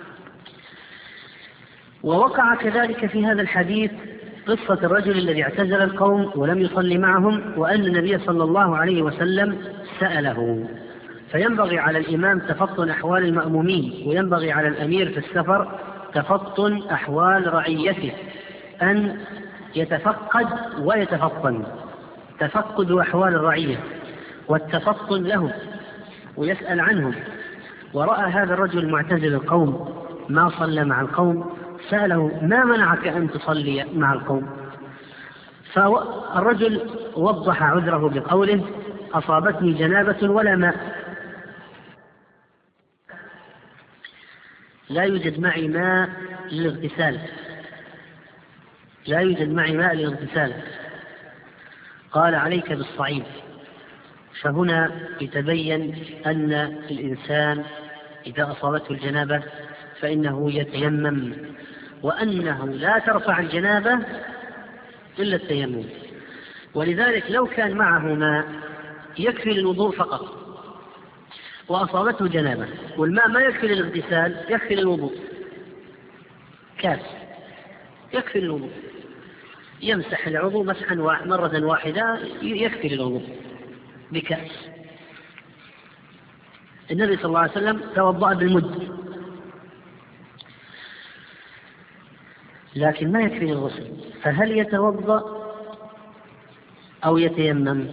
ووقع كذلك في هذا الحديث قصة الرجل الذي اعتزل القوم ولم يصلي معهم، وأن النبي صلى الله عليه وسلم سأله. فينبغي على الإمام تفطن أحوال المأمومين، وينبغي على الأمير في السفر تفطن أحوال رعيته، أن يتفقد ويتفطن، تفقد أحوال الرعية والتفطن لهم ويسأل عنهم. ورأى هذا الرجل المعتزل القوم ما صلى مع القوم، سأله ما منعك أن تصلي مع القوم؟ فالرجل وضح عذره بقوله أصابتني جنابة ولا ماء، لا يوجد معي ماء للاغتسال لا يوجد معي ماء للاغتسال قال عليك بالصعيد. فهنا يتبين أن الإنسان إذا أصابته الجنابة فإنه يتيمم، وأنه لا ترفع الجنابة إلا التيمم. ولذلك لو كان معه ماء يكفي للوضوء فقط وأصابته جنابة والماء ما يكفي للاغتسال، يكفي للوضوء كاس، يكفي للوضوء، يمسح العضو مسحا مرة واحدة يكفي للوضوء بكأس. النبي صلى الله عليه وسلم توضأ بالمد، لكن ما يكفي للغسل، فهل يتوضأ أو يتيمم؟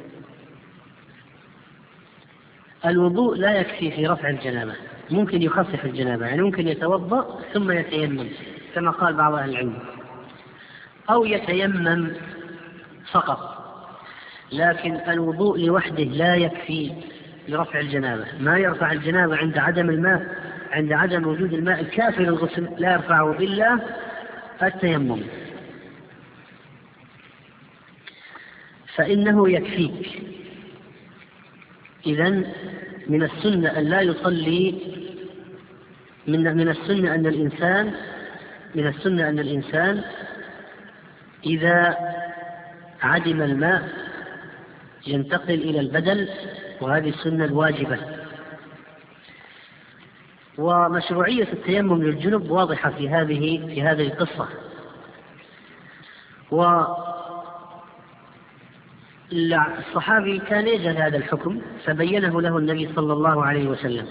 الوضوء لا يكفي في رفع الجنابة، ممكن يخفف الجنابة، يعني ممكن يتوضأ ثم يتيمم كما قال بعض أهل العلم، أو يتيمم فقط. لكن الوضوء لوحده لا يكفي لرفع الجنابة، ما يرفع الجنابة عند عدم الماء، عند عدم وجود الماء الكافي للغسل لا يرفعه إلا التيمم. فإنه يكفيك. إذن من السنة أن لا يصلي من من السنة أن الإنسان من السنة أن الإنسان إذا عدم الماء ينتقل إلى البدل، وهذه السنة الواجبة. ومشروعية التيمم للجنب واضحة في هذه في هذه القصة. والصحابي كان يجهل هذا الحكم فبينه له النبي صلى الله عليه وسلم.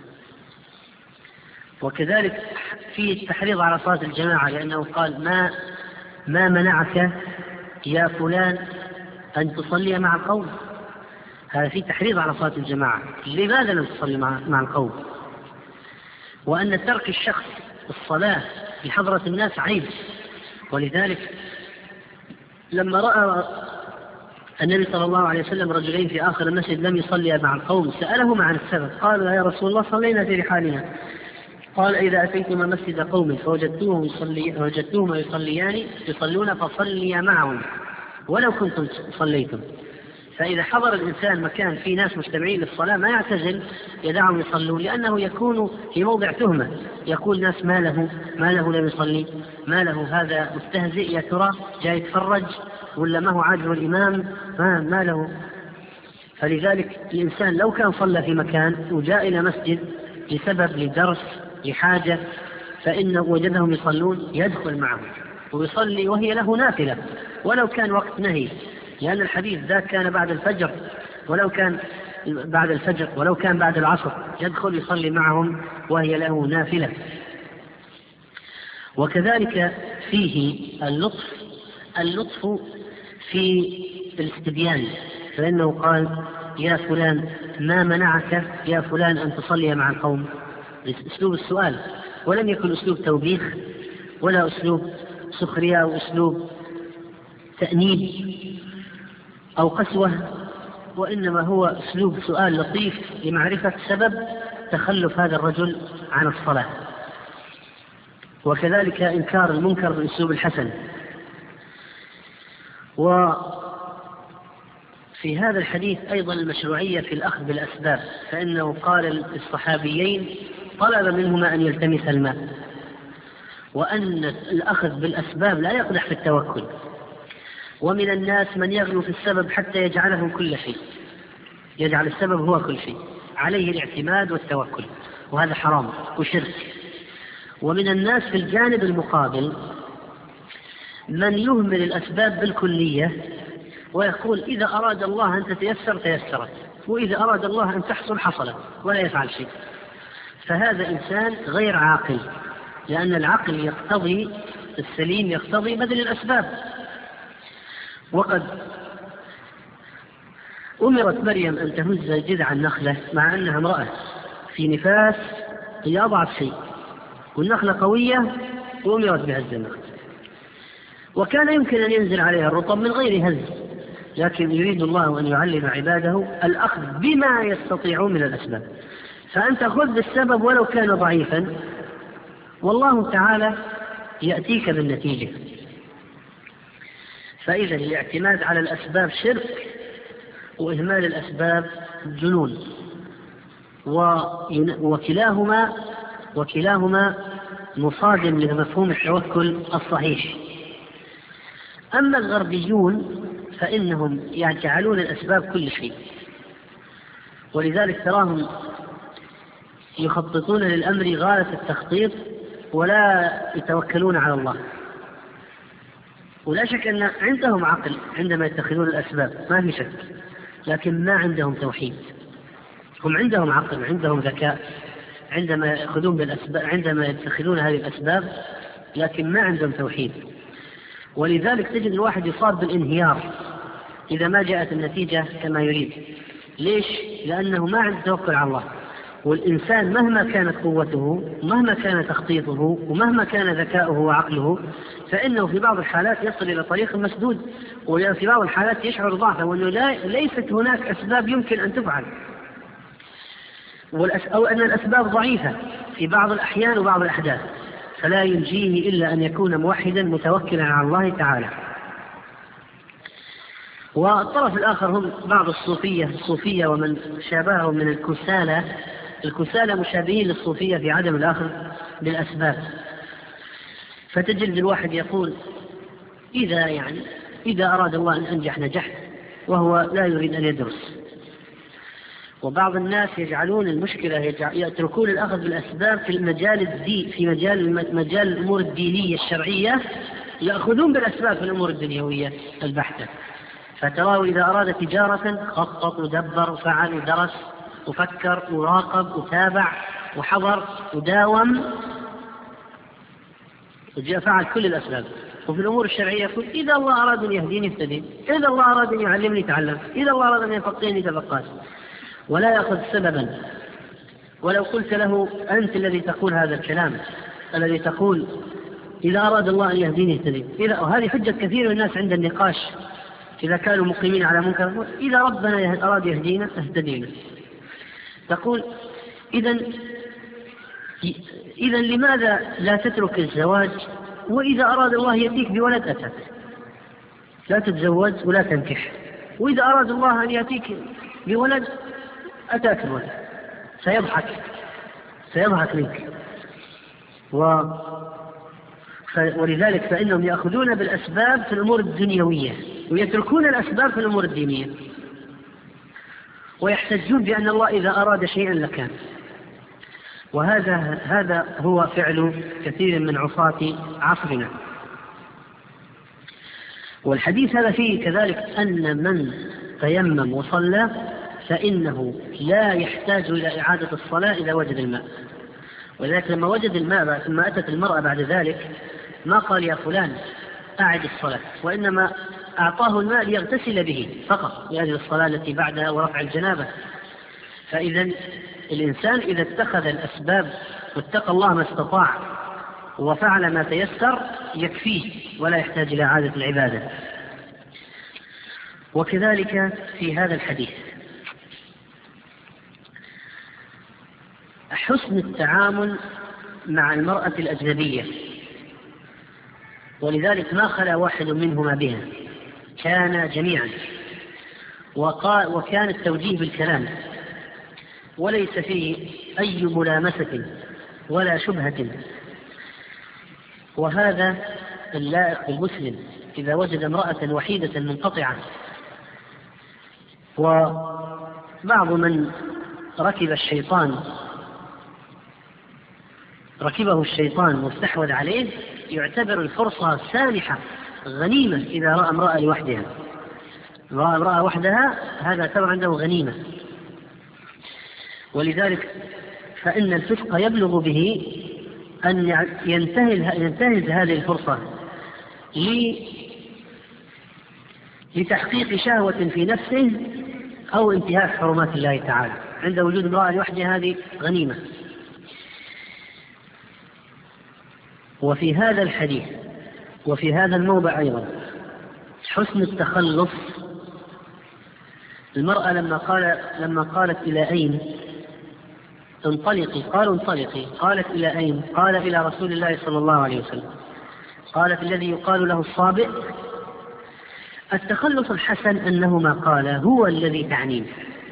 وكذلك في التحريض على صلاة الجماعة، لأنه قال ما ما منعك يا فلان أن تصلي مع القوم. هذا في تحريض على صلاة الجماعة، لماذا لم تصلي مع, مع القوم؟ وأن ترك الشخص الصلاة بحضرة الناس عيب. ولذلك لما رأى النبي صلى الله عليه وسلم رجلين في آخر المسجد لم يصليا مع القوم سألهما عن السبب، قالوا يا رسول الله صلينا في رحالنا. قال إذا أتيتما مسجد قوم فوجدتوهم يصلي وجدتوهما يصليان يصلون فصليا معهم ولو كنتم صليتم. فإذا حضر الإنسان مكان فيه ناس مجتمعين للصلاة ما يعتزل يدعهم يصلون، لأنه يكون في موضع تهمة، يقول ناس ما له ما له لم يصلي، ما له هذا مستهزئ يا ترى جاي يتفرج ولا ما هو عاجب الإمام، ما, ما له. فلذلك الإنسان لو كان صلى في مكان وجاء إلى مسجد لسبب لدرس لحاجة فإنه وجدهم يصلون يدخل معهم ويصلي وهي له نافلة ولو كان وقت نهي، لأن الحديث ذاك كان بعد الفجر، ولو كان بعد الفجر ولو كان بعد العصر يدخل يصلي معهم وهي له نافلة. وكذلك فيه اللطف اللطف في الاستبيان، فإنه قال يا فلان ما منعك يا فلان أن تصلي مع القوم، أسلوب السؤال، ولم يكن أسلوب توبيخ ولا أسلوب سخرية أو أسلوب تأنيب أو قسوة، وإنما هو أسلوب سؤال لطيف لمعرفة سبب تخلف هذا الرجل عن الصلاة. وكذلك إنكار المنكر بالأسلوب الحسن. وفي هذا الحديث أيضا المشروعية في الأخذ بالأسباب، فإنه قال الصحابيين طلب منهما أن يلتمس الماء، وأن الأخذ بالأسباب لا يقدح في التوكل. ومن الناس من يغلو في السبب حتى يجعله كل شيء، يجعل السبب هو كل شيء، عليه الاعتماد والتوكل، وهذا حرام وشرك. ومن الناس في الجانب المقابل من يهمل الأسباب بالكلية ويقول إذا أراد الله أن تتيسر تيسرت، وإذا أراد الله أن تحصل حصلت، ولا يفعل شيء. فهذا إنسان غير عاقل، لأن العقل يقتضي السليم يقتضي بذل الأسباب. وقد أمرت مريم أن تهز جذع النخلة مع أنها امرأة في نفاس هي أضعف شيء، والنخلة قوية وأمرت بهز النخلة، وكان يمكن أن ينزل عليها الرطب من غير هز، لكن يريد الله أن يعلم عباده الأخذ بما يستطيعون من الأسباب. فأنت خذ بالسبب ولو كان ضعيفا والله تعالى يأتيك بالنتيجة. فإذا الاعتماد على الأسباب شرك، وإهمال الأسباب جنون، وكلاهما وكلاهما مصادم لمفهوم التوكل الصحيح. أما الغربيون فإنهم يجعلون الأسباب كل شيء، ولذلك تراهم يخططون للأمر غاية التخطيط ولا يتوكلون على الله. ولا شك أن عندهم عقل عندما يتخذون الأسباب، ما في شك، لكن ما عندهم توحيد. هم عندهم عقل، عندهم ذكاء عندما يأخذون بالأسباب، عندما يتخذون هذه الأسباب، لكن ما عندهم توحيد. ولذلك تجد الواحد يصاب بالانهيار إذا ما جاءت النتيجة كما يريد. ليش؟ لأنه ما عنده توكل على الله. والإنسان مهما كانت قوته، مهما كان تخطيطه، ومهما كان ذكاؤه وعقله، فإنه في بعض الحالات يصل إلى طريق مسدود، وفي بعض الحالات يشعر ضعفا، وأنه لا ليست هناك أسباب يمكن أن تفعل، أو أن الأسباب ضعيفة في بعض الأحيان وبعض الأحداث، فلا ينجيه إلا أن يكون موحدا متوكلا على الله تعالى. والطرف الآخر هم بعض الصوفية الصوفية ومن شابههم من الكسالى. الكسالى مشابهين للصوفية في عدم الأخذ بالأسباب. فتجد الواحد يقول إذا يعني إذا أراد الله أن أنجح نجحت، وهو لا يريد أن يدرس. وبعض الناس يجعلون المشكلة يتركون الأخذ بالأسباب في المجال الدين، في مجال مجال الأمور الدينية الشرعية، يأخذون بالأسباب في الأمور الدنيوية البحتة. فتراه إذا أراد تجارة خطط ودبر وفعل ودرس وفكر وراقب وتابع وحضر وداوم وجاء فعل كل الأسباب. وفي الأمور الشرعية يقول إذا الله أراد أن يهديني اهتدي، إذا الله أراد أن يعلمني تعلم، إذا الله أراد أن يفقهني تفقهت، ولا يأخذ سببا. ولو قلت له أنت الذي تقول هذا الكلام، الذي تقول إذا أراد الله أن يهديني اهتدي، إذا وهذه حجة كثير من الناس عند النقاش إذا كانوا مقيمين على منكر، إذا ربنا أراد يهدينا اهتدينا. تقول إذا إذا لماذا لا تترك الزواج، وإذا أراد الله يأتيك بولد أتاك، لا تتزوج ولا تنكح، وإذا أراد الله أن يأتيك بولد أتاك الولد، سيضحك سيضحك منك. و... ولذلك فإنهم يأخذون بالأسباب في الأمور الدنيوية ويتركون الأسباب في الأمور الدينية، ويحتجون بأن الله إذا أراد شيئا لكان. وهذا هذا هو فعل كثير من عصاة عصرنا. والحديث هذا فيه كذلك أن من تيمم وصلى فإنه لا يحتاج إلى إعادة الصلاة إذا وجد الماء. ولذلك لما وجد الماء ثم أتت المرأة بعد ذلك ما قال يا فلان أعد الصلاة، وإنما أعطاه الماء ليغتسل به فقط لأجل الصلاة التي بعدها ورفع الجنابة. فإذا الإنسان إذا اتخذ الأسباب واتقى الله ما استطاع وفعل ما تيسر يكفيه ولا يحتاج إلى إعادة العبادة. وكذلك في هذا الحديث حسن التعامل مع المرأة الأجنبية، ولذلك ما خلا واحد منهما بها، كان جميعا، وكان التوجيه بالكلام وليس فيه أي ملامسة ولا شبهة. وهذا اللائق بالمسلم إذا وجد امرأة وحيدة منقطعة. وبعض من ركب الشيطان ركبه الشيطان واستحوذ عليه يعتبر الفرصة سانحة غنيمة إذا رأى امرأة لوحدها، رأى امرأة وحدها هذا ترى عنده غنيمة. ولذلك فإن الفسق يبلغ به أن ينتهز هذه الفرصة لتحقيق شهوة في نفسه أو انتهاك حرمات الله تعالى. عند وجود امرأة لوحدها هذه غنيمة. وفي هذا الحديث وفي هذا الموضع أيضا حسن التخلص. المرأة لما قال لما قالت إلى أين انطلقي. قالوا انطلقي. قالت إلى أين؟ قال إلى رسول الله صلى الله عليه وسلم. قالت الذي يقال له الصابئ. التخلص الحسن أنهما قالا هو الذي تعنيه،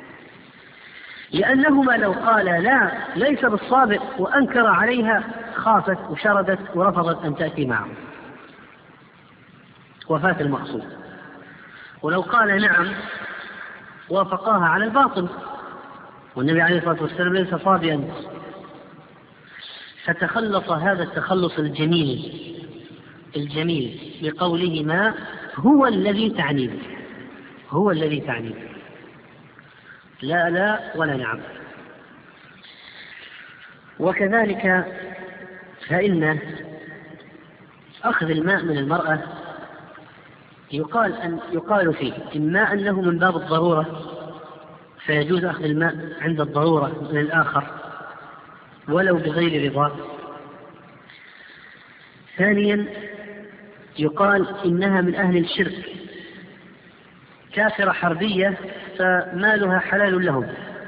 لأنهما لو قال لا ليس بالصابئ وأنكر عليها خافت وشردت ورفضت أن تأتي معه وفات المقصود. ولو قال نعم وافقاها على الباطل، والنبي عليه الصلاة والسلام ليس صابئا. فتخلص هذا التخلص الجميل الجميل بقولهما هو الذي تعنيه، هو الذي تعنيه، لا لا ولا نعم. وكذلك فإن أخذ الماء من المرأة يقال أن يقال فيه إما أنه من باب الضرورة فيجوز أخذ الماء عند الضرورة من الآخر ولو بغير رضا. ثانيا يقال إنها من أهل الشرك كافرة حربية فمالها حلال لهم.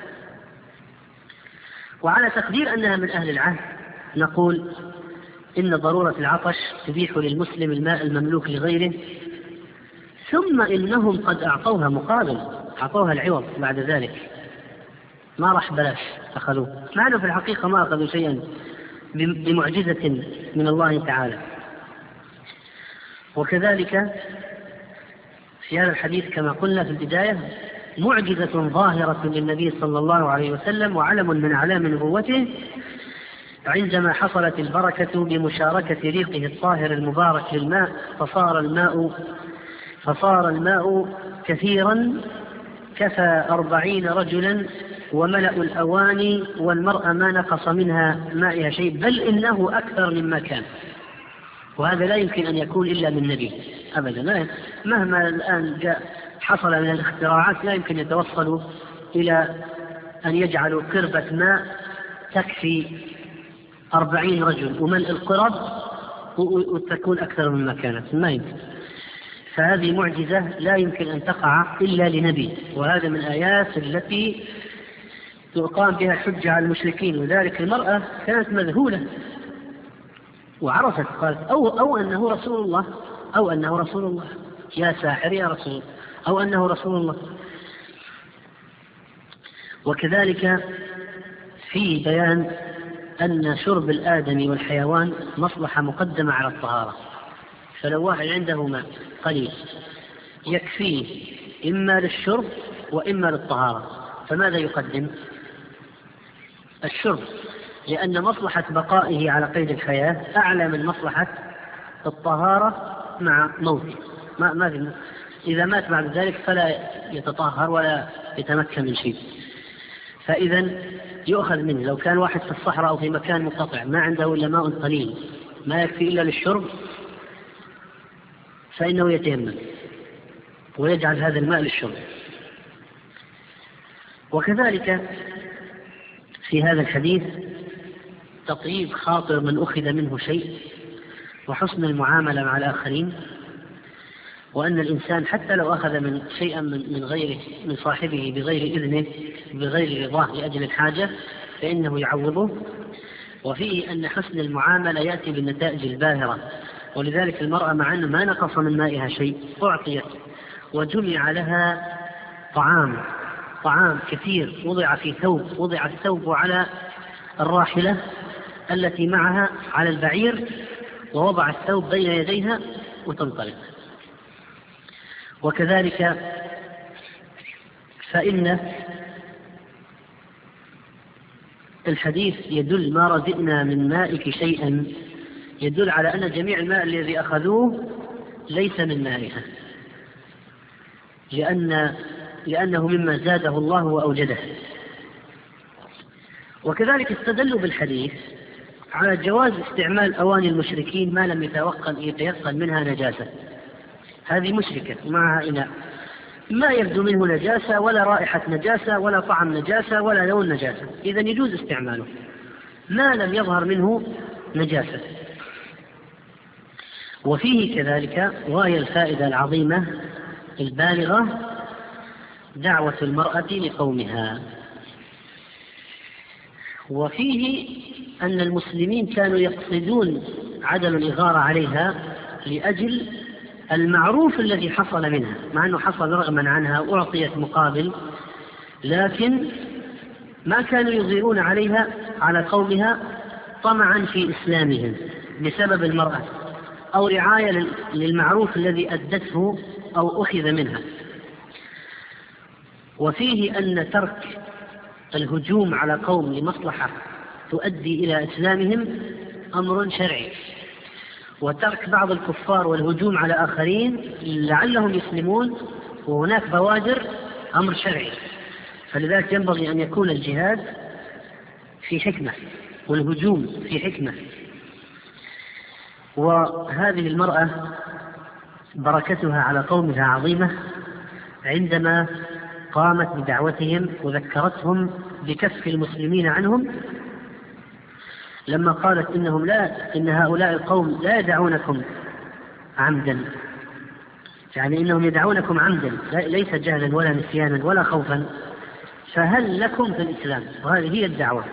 وعلى تقدير أنها من أهل العهد نقول إن ضرورة العطش تبيح للمسلم الماء المملوك لغيره، ثم إنهم قد أعطوها مقابل، أعطوها العوض بعد ذلك، ما راح بلاش أخذوه، مع أنه في الحقيقة ما أخذوا شيئا بمعجزة من الله تعالى. وكذلك في هذا الحديث كما قلنا في البداية معجزة ظاهرة للنبي صلى الله عليه وسلم وعلم من أعلام نبوته عندما حصلت البركة بمشاركة ريقه الطاهر المبارك للماء فصار الماء فصار الماء كثيرا كفى أربعين رجلا وملأوا الأواني والمرأة ما نقص منها مائها شيء، بل إنه أكثر مما كان. وهذا لا يمكن أن يكون إلا من نبي أبدا، مهما الآن جاء حصل من الاختراعات لا يمكن يتوصلوا إلى أن يجعلوا قربة ماء تكفي أربعين رجل وملء القرب وتكون أكثر مما كانت، ما يمكن. فهذه معجزة لا يمكن أن تقع إلا لنبي، وهذا من الآيات التي تقام بها الحجة على المشركين. وذلك المرأة كانت مذهولة وعرفت قالت أو, أو أنه رسول الله أو أنه رسول الله يا ساحر يا رسول أو أنه رسول الله. وكذلك في بيان أن شرب الآدمي والحيوان مصلحة مقدمة على الطهارة، فلو واحد عنده ماء قليل يكفيه إما للشرب وإما للطهارة، فماذا يقدم؟ الشرب، لأن مصلحة بقائه على قيد الحياة أعلى من مصلحة الطهارة مع موته. ما ما إذا مات بعد ذلك فلا يتطهر ولا يتمكن من شيء. فإذا يؤخذ منه لو كان واحد في الصحراء أو في مكان منقطع ما عنده إلا ماء قليل ما يكفي إلا للشرب، فإنه يتيمم ويجعل هذا الماء للشرب. وكذلك في هذا الحديث تطيب خاطر من أخذ منه شيء وحسن المعاملة مع الآخرين، وأن الإنسان حتى لو أخذ من شيئا من غيره من صاحبه بغير إذنه بغير رضاه لأجل الحاجة فإنه يعوضه. وفيه أن حسن المعاملة يأتي بالنتائج الباهرة، ولذلك المرأة مع أنه ما نقص من مائها شيء أعطيت وجمع لها طعام طعام كثير وضع في ثوب، وضع الثوب على الراحلة التي معها على البعير ووضع الثوب بين يديها وتنطلق. وكذلك فإن الحديث يدل ما رزقنا من مائك شيئا يدل على أن جميع الماء الذي أخذوه ليس من مائها، لأن لأنه مما زاده الله وأوجده. وكذلك استدلوا بالحديث على جواز استعمال أواني المشركين ما لم يتيقن يتيقن منها نجاسة. هذه مشركة معها إناء ما يبدو منه نجاسة ولا رائحة نجاسة ولا طعم نجاسة ولا لون نجاسة، إذا يجوز استعماله ما لم يظهر منه نجاسة. وفيه كذلك غاية الفائدة العظيمة البالغة دعوة المرأة لقومها. وفيه أن المسلمين كانوا يقصدون عدم الإغارة عليها لأجل المعروف الذي حصل منها، مع أنه حصل رغما عنها وأعطيت مقابل، لكن ما كانوا يغيرون عليها على قومها طمعا في إسلامهم بسبب المرأة أو رعاية للمعروف الذي أدته أو أخذ منها. وفيه أن ترك الهجوم على قوم لمصلحة تؤدي إلى إسلامهم أمر شرعي، وترك بعض الكفار والهجوم على آخرين لعلهم يسلمون وهناك بوادر أمر شرعي. فلذلك ينبغي أن يكون الجهاد في حكمة والهجوم في حكمة. وهذه المرأة بركتها على قومها عظيمة عندما قامت بدعوتهم وذكرتهم بكف المسلمين عنهم، لما قالت إنهم لا إن هؤلاء القوم لا يدعونكم عمدا، يعني إنهم يدعونكم عمدا ليس جهلا ولا نسيانا ولا خوفا، فهل لكم في الإسلام؟ وهذه هي الدعوة.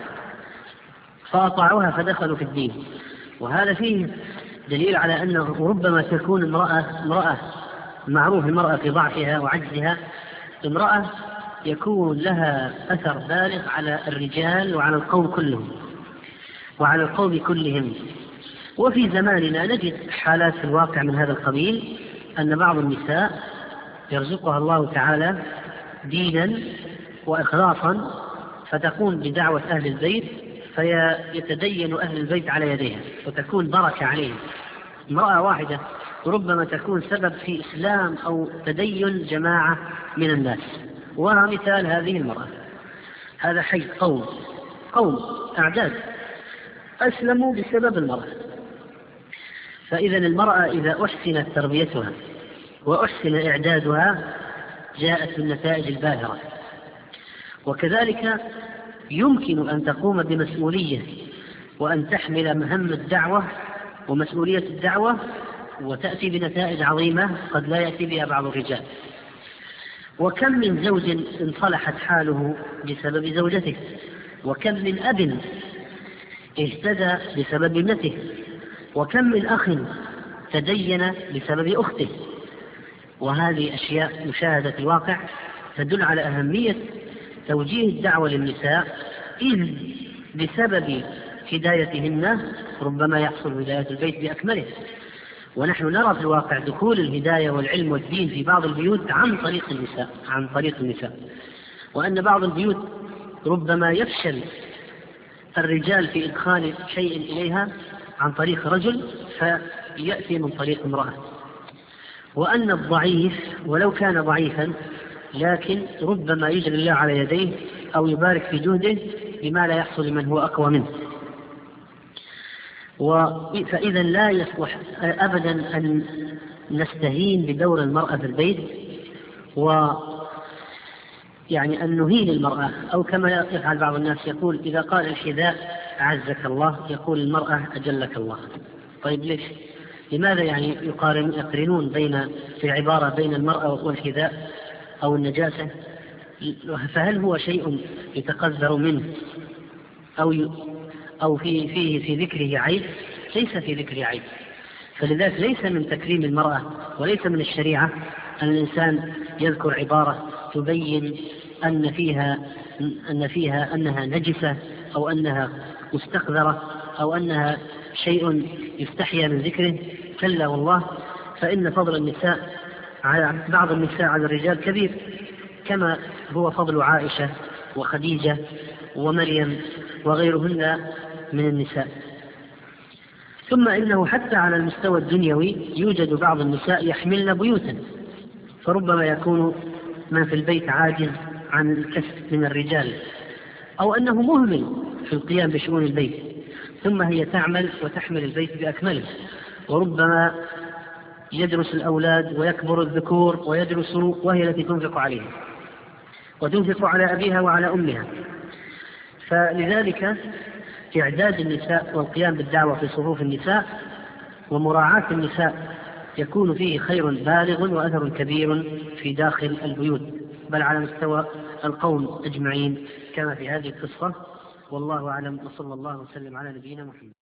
فأطاعوها فدخلوا في الدين. وهذا فيه دليل على أنه ربما تكون امرأة, امرأة معروف المرأة في ضعفها وعجزها امرأة يكون لها أثر بالغ على الرجال وعلى القوم كلهم وعلى القوم كلهم. وفي زماننا نجد حالات في الواقع من هذا القبيل، أن بعض النساء يرزقها الله تعالى دينا وإخلاصا فتقوم بدعوة أهل البيت فيتدين أهل البيت على يديها وتكون بركة عليهم. امرأة واحدة ربما تكون سبب في إسلام أو تدين جماعة من الناس. ومثال هذه المرأة، هذا حي قوم قوم أعداد أسلموا بسبب المرأة. فإذا المرأة إذا أحسنت تربيتها وأحسن إعدادها جاءت النتائج الباهرة. وكذلك يمكن أن تقوم بمسؤولية وأن تحمل مهمة الدعوة ومسؤولية الدعوة وتأتي بنتائج عظيمة قد لا يأتي بها بعض الرجال. وكم من زوج انصلحت حاله بسبب زوجته، وكم من أب اهتدى بسبب ابنته، وكم من أخ تدين بسبب أخته. وهذه أشياء مشاهدة الواقع تدل على أهمية توجيه الدعوة للنساء، إذ بسبب هدايتهن ربما يحصل هداية البيت بأكمله. ونحن نرى في الواقع دخول الهداية والعلم والدين في بعض البيوت عن طريق النساء عن طريق النساء وأن بعض البيوت ربما يفشل الرجال في إدخال شيء إليها عن طريق رجل فيأتي من طريق امرأة. وأن الضعيف ولو كان ضعيفا لكن ربما يجري الله على يديه أو يبارك في جهده بما لا يحصل لمن هو أقوى منه. فإذا لا يصلح أبدا أن نستهين بدور المرأة في البيت ويعني أن نهين المرأة، أو كما يفعل بعض الناس يقول إذا قال الحذاء أعزك الله يقول المرأة أجلك الله. طيب ليش؟ لماذا يعني يقارن يقرنون بين في العبارة بين المرأة والحذاء أو النجاسة؟ فهل هو شيء يتقذر منه أو ي... أو في فيه في ذكره عيب؟ ليس في ذكره عيب. فلذلك ليس من تكريم المرأة وليس من الشريعة أن الإنسان يذكر عبارة تبين أن فيها أن فيها أنها نجسة أو أنها مستقذرة أو أنها شيء يستحيا من ذكره. كلا والله، فإن فضل النساء على بعض النساء على الرجال كبير، كما هو فضل عائشة وخديجة ومريم وغيرهن من النساء. ثم إنه حتى على المستوى الدنيوي يوجد بعض النساء يحملن بيوتا، فربما يكون من في البيت عاجز عن الكسب من الرجال أو أنه مهمل في القيام بشؤون البيت، ثم هي تعمل وتحمل البيت بأكمله. وربما يدرس الأولاد ويكبر الذكور ويدرسوا وهي التي تنفق عليهم وتنفق على أبيها وعلى أمها. فلذلك إعداد النساء والقيام بالدعوة في صفوف النساء ومراعاة النساء يكون فيه خير بالغ وأثر كبير في داخل البيوت، بل على مستوى القوم أجمعين كما في هذه القصة. والله أعلم، وصلى الله وسلم على نبينا محمد.